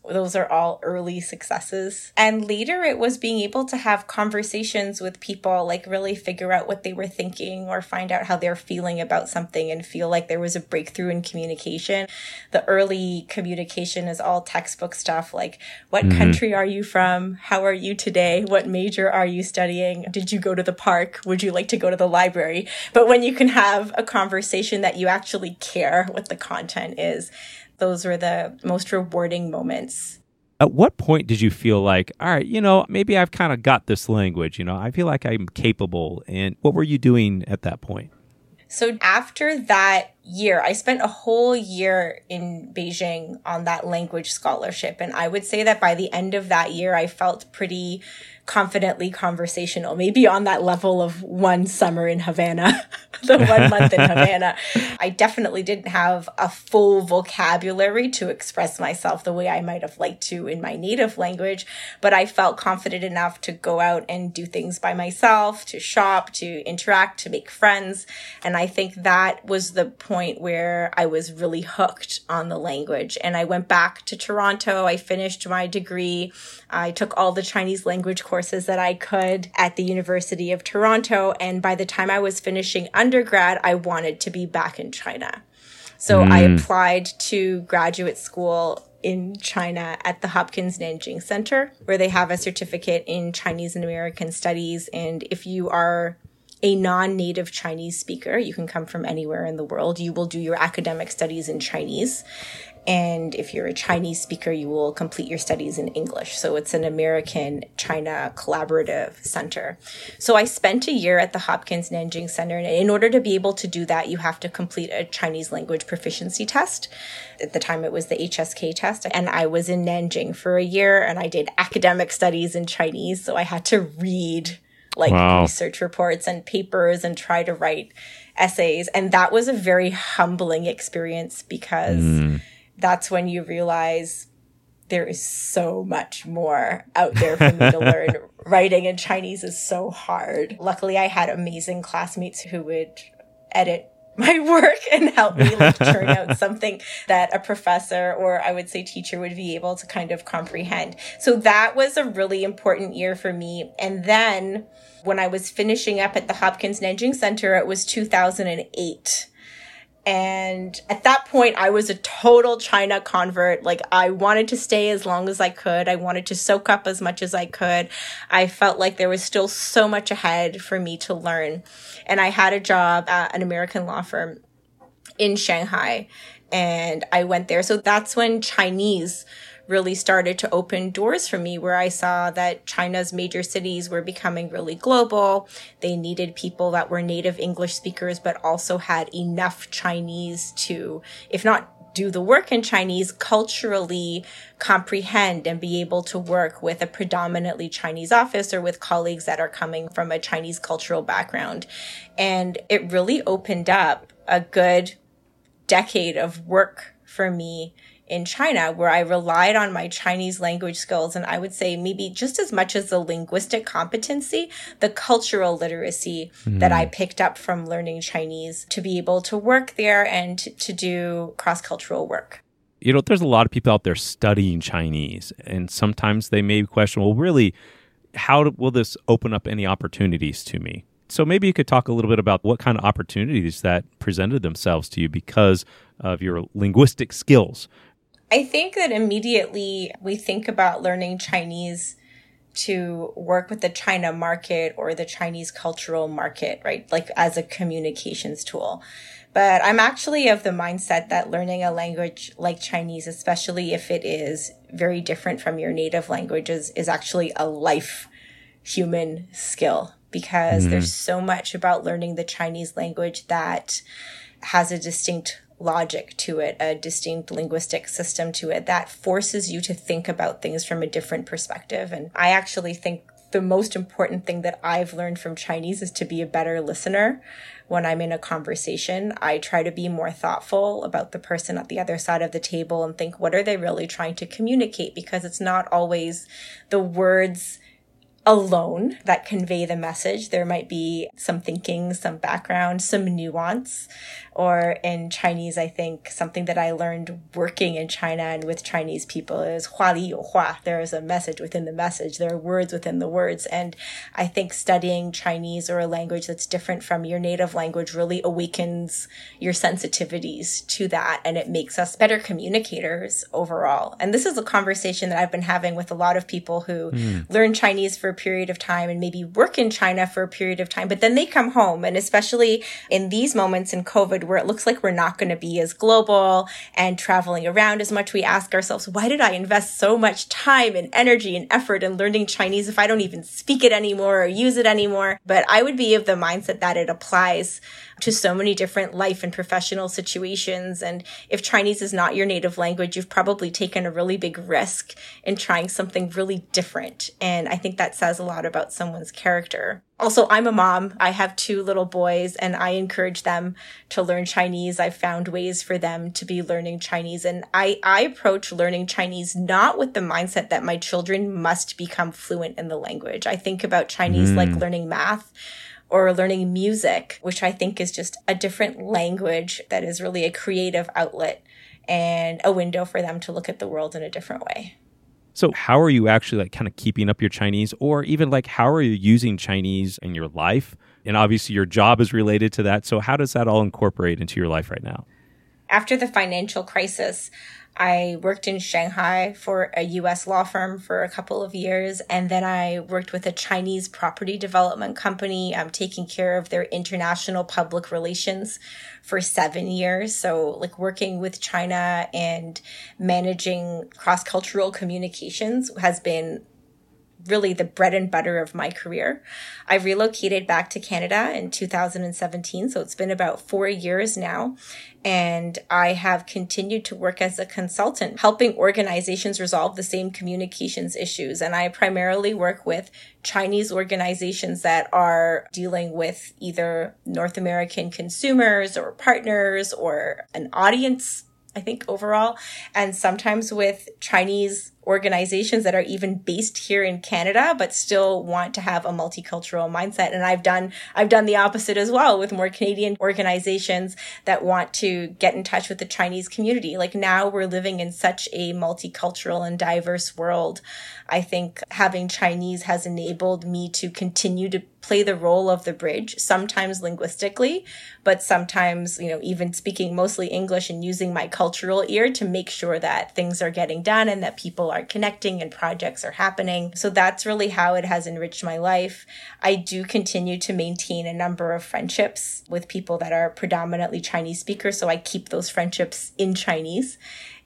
Those are all early successes. And later it was being able to have conversations with people, like really figure out what they were thinking or find out how they're feeling about something and feel like there was a breakthrough in communication. The early communication is all textbook stuff, like what mm-hmm. country are you from? How are you today? What major are you studying? Did you go to the park? Would you like to go to the library? But when you can have a conversation that you actually care what the content is, those were the most rewarding moments. At what point did you feel like, all right, you know, maybe I've kind of got this language, you know, I feel like I'm capable. And what were you doing at that point? So after that year, I spent a whole year in Beijing on that language scholarship. And I would say that by the end of that year, I felt pretty confidently conversational, maybe on that level of one summer in Havana, the one month in Havana. I definitely didn't have a full vocabulary to express myself the way I might have liked to in my native language, but I felt confident enough to go out and do things by myself, to shop, to interact, to make friends. And I think that was the point where I was really hooked on the language. And I went back to Toronto. I finished my degree. I took all the Chinese language courses that I could at the University of Toronto. And by the time I was finishing undergrad, I wanted to be back in China. So mm. I applied to graduate school in China at the Hopkins Nanjing Center, where they have a certificate in Chinese and American Studies. And if you are a non-native Chinese speaker, you can come from anywhere in the world, you will do your academic studies in Chinese. And if you're a Chinese speaker, you will complete your studies in English. So it's an American-China collaborative center. So I spent a year at the Hopkins Nanjing Center. And in order to be able to do that, you have to complete a Chinese language proficiency test. At the time, it was the H S K test. And I was in Nanjing for a year, and I did academic studies in Chinese. So I had to read like wow. research reports and papers and try to write essays. And that was a very humbling experience because mm. that's when you realize there is so much more out there for me to learn. Writing in Chinese is so hard. Luckily, I had amazing classmates who would edit my work and help me like churn out something that a professor or I would say teacher would be able to kind of comprehend. So that was a really important year for me. And then when I was finishing up at the Hopkins Nanjing Center, it was two thousand eight. And at that point, I was a total China convert. Like, I wanted to stay as long as I could. I wanted to soak up as much as I could. I felt like there was still so much ahead for me to learn. And I had a job at an American law firm in Shanghai, and I went there. So that's when Chinese really started to open doors for me, where I saw that China's major cities were becoming really global. They needed people that were native English speakers, but also had enough Chinese to, if not do the work in Chinese, culturally comprehend and be able to work with a predominantly Chinese office or with colleagues that are coming from a Chinese cultural background. And it really opened up a good decade of work for me in China, where I relied on my Chinese language skills. And I would say maybe just as much as the linguistic competency, the cultural literacy mm. that I picked up from learning Chinese to be able to work there and to, to do cross-cultural work. You know, there's a lot of people out there studying Chinese, and sometimes they may question, well, really, how will this open up any opportunities to me? So maybe you could talk a little bit about what kind of opportunities that presented themselves to you because of your linguistic skills. I think that immediately we think about learning Chinese to work with the China market or the Chinese cultural market, right? Like as a communications tool. But I'm actually of the mindset that learning a language like Chinese, especially if it is very different from your native languages, is actually a life human skill, because mm-hmm. there's so much about learning the Chinese language that has a distinct logic to it, a distinct linguistic system to it that forces you to think about things from a different perspective. And I actually think the most important thing that I've learned from Chinese is to be a better listener. When I'm in a conversation, I try to be more thoughtful about the person at the other side of the table and think, what are they really trying to communicate? Because it's not always the words alone that convey the message. There might be some thinking, some background, some nuance, Or in Chinese, I think something that I learned working in China and with Chinese people is 话里有话. There is a message within the message. There are words within the words. And I think studying Chinese or a language that's different from your native language really awakens your sensitivities to that. And it makes us better communicators overall. And this is a conversation that I've been having with a lot of people who mm. learn Chinese for a period of time and maybe work in China for a period of time, but then they come home. And especially in these moments in COVID, where it looks like we're not going to be as global and traveling around as much, we ask ourselves, why did I invest so much time and energy and effort in learning Chinese if I don't even speak it anymore or use it anymore? But I would be of the mindset that it applies to so many different life and professional situations. And if Chinese is not your native language, you've probably taken a really big risk in trying something really different. And I think that says a lot about someone's character. Also, I'm a mom. I have two little boys and I encourage them to learn Chinese. I've found ways for them to be learning Chinese. And I, I approach learning Chinese not with the mindset that my children must become fluent in the language. I think about Chinese mm. like learning math or learning music, which I think is just a different language that is really a creative outlet and a window for them to look at the world in a different way. So how are you actually like kind of keeping up your Chinese, or even like how are you using Chinese in your life? And obviously your job is related to that. So how does that all incorporate into your life right now? After the financial crisis, I worked in Shanghai for a U S law firm for a couple of years. And then I worked with a Chinese property development company, um, taking care of their international public relations for seven years. So like working with China and managing cross-cultural communications has been really the bread and butter of my career. I relocated back to Canada in two thousand seventeen, so it's been about four years now. And I have continued to work as a consultant, helping organizations resolve the same communications issues. And I primarily work with Chinese organizations that are dealing with either North American consumers or partners or an audience, I think, overall, and sometimes with Chinese organizations that are even based here in Canada, but still want to have a multicultural mindset. And I've done, I've done the opposite as well with more Canadian organizations that want to get in touch with the Chinese community. Like now we're living in such a multicultural and diverse world. I think having Chinese has enabled me to continue to play the role of the bridge, sometimes linguistically, but sometimes, you know, even speaking mostly English and using my cultural ear to make sure that things are getting done and that people are connecting and projects are happening. So that's really how it has enriched my life. I do continue to maintain a number of friendships with people that are predominantly Chinese speakers. So I keep those friendships in Chinese.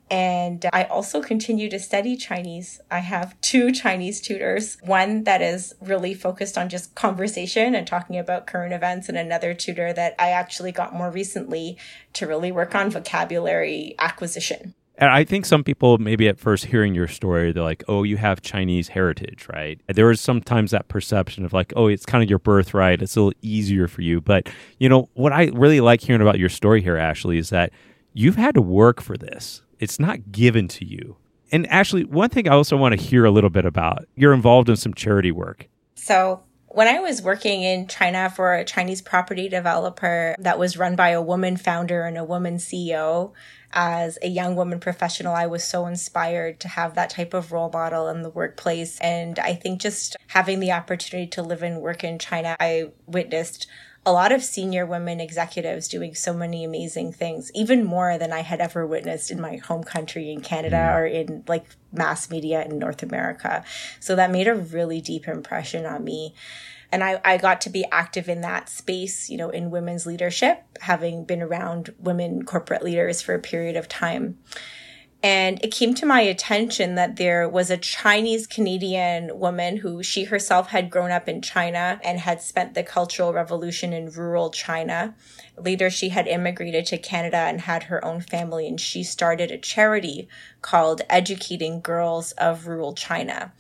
And I also continue to study Chinese. I have two Chinese tutors, one that is really focused on just conversation and talking about current events, and another tutor that I actually got more recently to really work on vocabulary acquisition. And I think some people, maybe at first hearing your story, they're like, oh, you have Chinese heritage, right? There is sometimes that perception of like, oh, it's kind of your birthright. It's a little easier for you. But, you know, what I really like hearing about your story here, Ashley, is that you've had to work for this. It's not given to you. And actually, one thing I also want to hear a little bit about, you're involved in some charity work. So when I was working in China for a Chinese property developer that was run by a woman founder and a woman C E O, as a young woman professional, I was so inspired to have that type of role model in the workplace. And I think just having the opportunity to live and work in China, I witnessed a lot of senior women executives doing so many amazing things, even more than I had ever witnessed in my home country in Canada mm. or in like mass media in North America. So that made a really deep impression on me. And I, I got to be active in that space, you know, in women's leadership, having been around women corporate leaders for a period of time. And it came to my attention that there was a Chinese Canadian woman who she herself had grown up in China and had spent the Cultural Revolution in rural China. Later, she had immigrated to Canada and had her own family, and she started a charity called Educating Girls of Rural China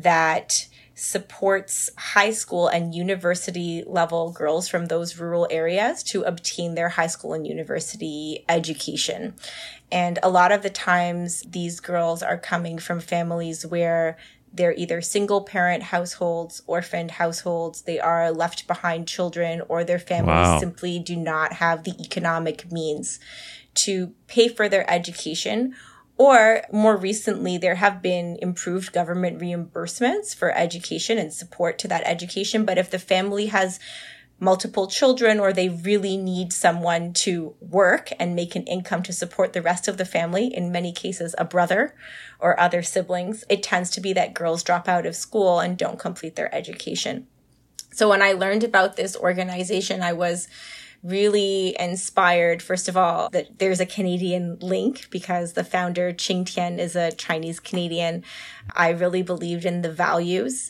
that supports high school and university level girls from those rural areas to obtain their high school and university education. And a lot of the times these girls are coming from families where They're either single parent households, orphaned households, they are left behind children, or their families Wow. simply do not have the economic means to pay for their education. Or more recently, there have been improved government reimbursements for education and support to that education. But if the family has multiple children, or they really need someone to work and make an income to support the rest of the family, in many cases a brother or other siblings, it tends to be that girls drop out of school and don't complete their education. So when I learned about this organization, I was really inspired, first of all, that there's a Canadian link because the founder, Qing Tian, is a Chinese Canadian. I really believed in the values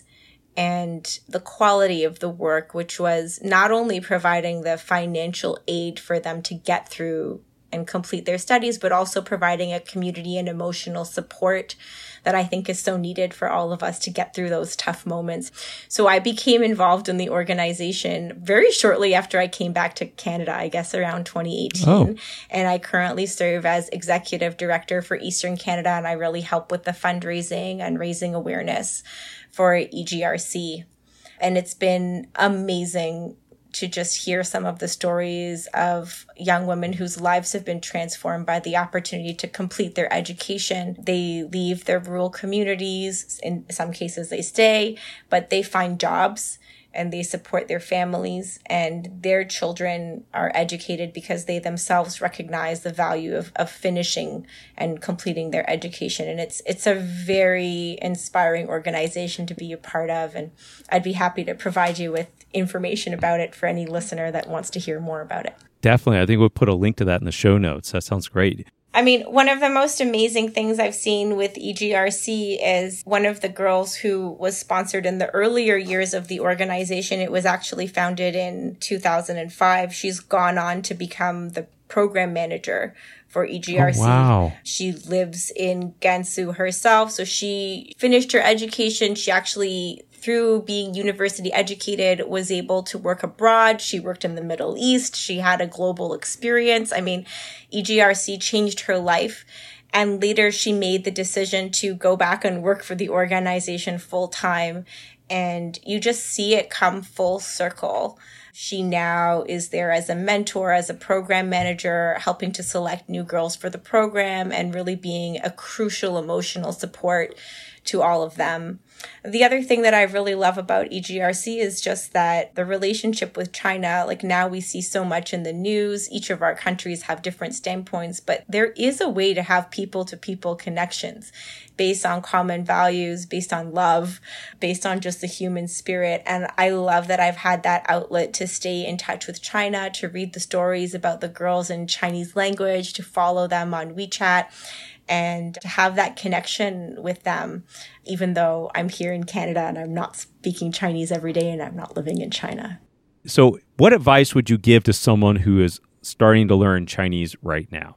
and the quality of the work, which was not only providing the financial aid for them to get through and complete their studies, but also providing a community and emotional support that I think is so needed for all of us to get through those tough moments. So I became involved in the organization very shortly after I came back to Canada, I guess around twenty eighteen. Oh. And I currently serve as executive director for Eastern Canada, and I really help with the fundraising and raising awareness for E G R C. And it's been amazing to just hear some of the stories of young women whose lives have been transformed by the opportunity to complete their education. They leave their rural communities. In some cases, they stay, but they find jobs and they support their families, and their children are educated because they themselves recognize the value of, of finishing and completing their education. And it's it's a very inspiring organization to be a part of, and I'd be happy to provide you with information about it for any listener that wants to hear more about it. Definitely. I think we'll put a link to that in the show notes. That sounds great. I mean, one of the most amazing things I've seen with E G R C is one of the girls who was sponsored in the earlier years of the organization. It was actually founded in two thousand five. She's gone on to become the program manager for E G R C. Oh, wow. She lives in Gansu herself. So she finished her education. She actually, through being university educated, was able to work abroad. She worked in the Middle East. She had a global experience. I mean, E G R C changed her life. And later she made the decision to go back and work for the organization full time. And you just see it come full circle. She now is there as a mentor, as a program manager, helping to select new girls for the program and really being a crucial emotional support to all of them. The other thing that I really love about E G R C is just that the relationship with China, like now we see so much in the news, each of our countries have different standpoints, but there is a way to have people-to-people connections based on common values, based on love, based on just the human spirit. And I love that I've had that outlet to stay in touch with China, to read the stories about the girls in Chinese language, to follow them on WeChat, and to have that connection with them, even though I'm here in Canada and I'm not speaking Chinese every day and I'm not living in China. So what advice would you give to someone who is starting to learn Chinese right now?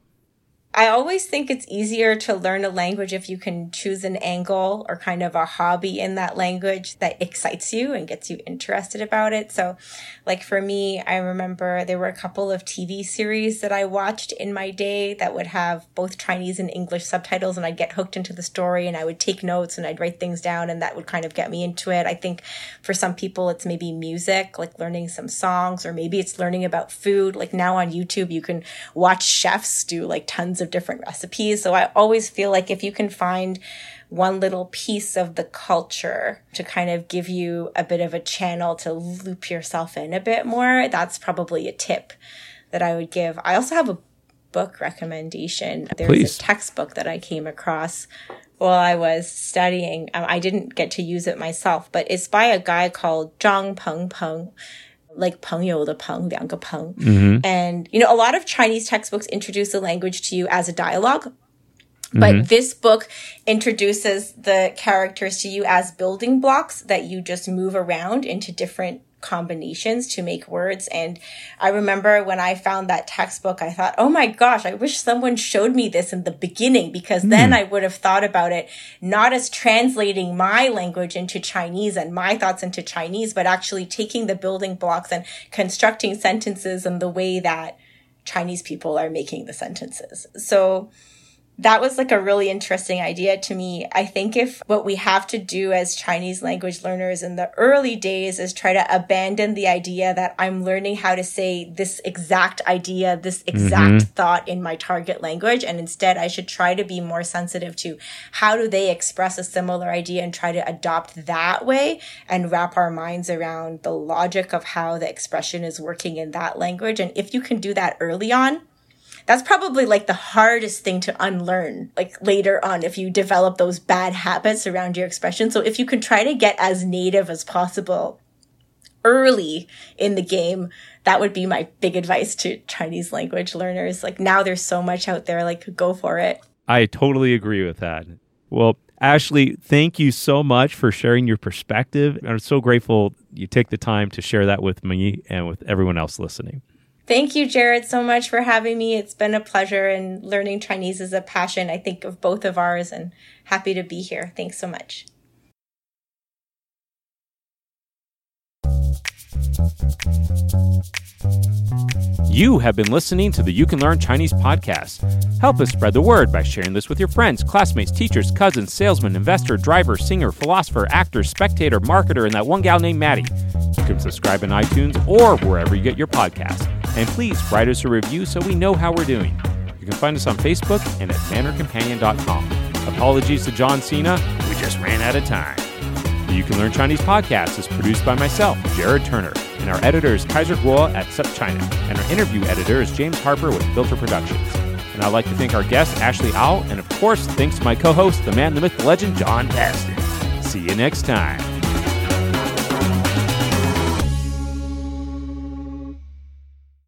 I always think it's easier to learn a language if you can choose an angle or kind of a hobby in that language that excites you and gets you interested about it. So like for me, I remember there were a couple of T V series that I watched in my day that would have both Chinese and English subtitles, and I'd get hooked into the story and I would take notes and I'd write things down, and that would kind of get me into it. I think for some people it's maybe music, like learning some songs, or maybe it's learning about food. Like now on YouTube, you can watch chefs do like tons of different recipes. So I always feel like if you can find one little piece of the culture to kind of give you a bit of a channel to loop yourself in a bit more, that's probably a tip that I would give. I also have a book recommendation. There's Please. a textbook that I came across while I was studying. Um, I didn't get to use it myself, but it's by a guy called Zhang Peng Peng. Like 朋友的朋, 两个朋. Mm-hmm. And, you know, a lot of Chinese textbooks introduce the language to you as a dialogue. But mm-hmm. this book introduces the characters to you as building blocks that you just move around into different combinations to make words. And I remember when I found that textbook, I thought, oh my gosh, I wish someone showed me this in the beginning, because mm. then I would have thought about it not as translating my language into Chinese and my thoughts into Chinese, but actually taking the building blocks and constructing sentences in the way that Chinese people are making the sentences. So That was like a really interesting idea to me. I think if what we have to do as Chinese language learners in the early days is try to abandon the idea that I'm learning how to say this exact idea, this exact mm-hmm. thought in my target language. And instead, I should try to be more sensitive to how do they express a similar idea and try to adopt that way and wrap our minds around the logic of how the expression is working in that language. And if you can do that early on, that's probably like the hardest thing to unlearn, like later on, if you develop those bad habits around your expression. So if you can try to get as native as possible early in the game, that would be my big advice to Chinese language learners. Like now there's so much out there, like go for it. I totally agree with that. Well, Ashley, thank you so much for sharing your perspective. I'm so grateful you take the time to share that with me and with everyone else listening. Thank you, Jared, so much for having me. It's been a pleasure, and learning Chinese is a passion, I think, of both of ours, and happy to be here. Thanks so much. You have been listening to the You Can Learn Chinese podcast. Help us spread the word by sharing this with your friends, classmates, teachers, cousins, salesman, investor, driver, singer, philosopher, actor, spectator, marketer, and that one gal named Maddie. You can subscribe on iTunes or wherever you get your podcasts. And please write us a review so we know how we're doing. You can find us on Facebook and at manner companion dot com. Apologies to John Cena, we just ran out of time. The You Can Learn Chinese podcast is produced by myself, Jared Turner, and our editor is Kaiser Guo at SupChina, and our interview editor is James Harper with Filter Productions. And I'd like to thank our guest, Ashley Au, and of course, thanks to my co-host, the man, the myth, the legend, John Paston. See you next time.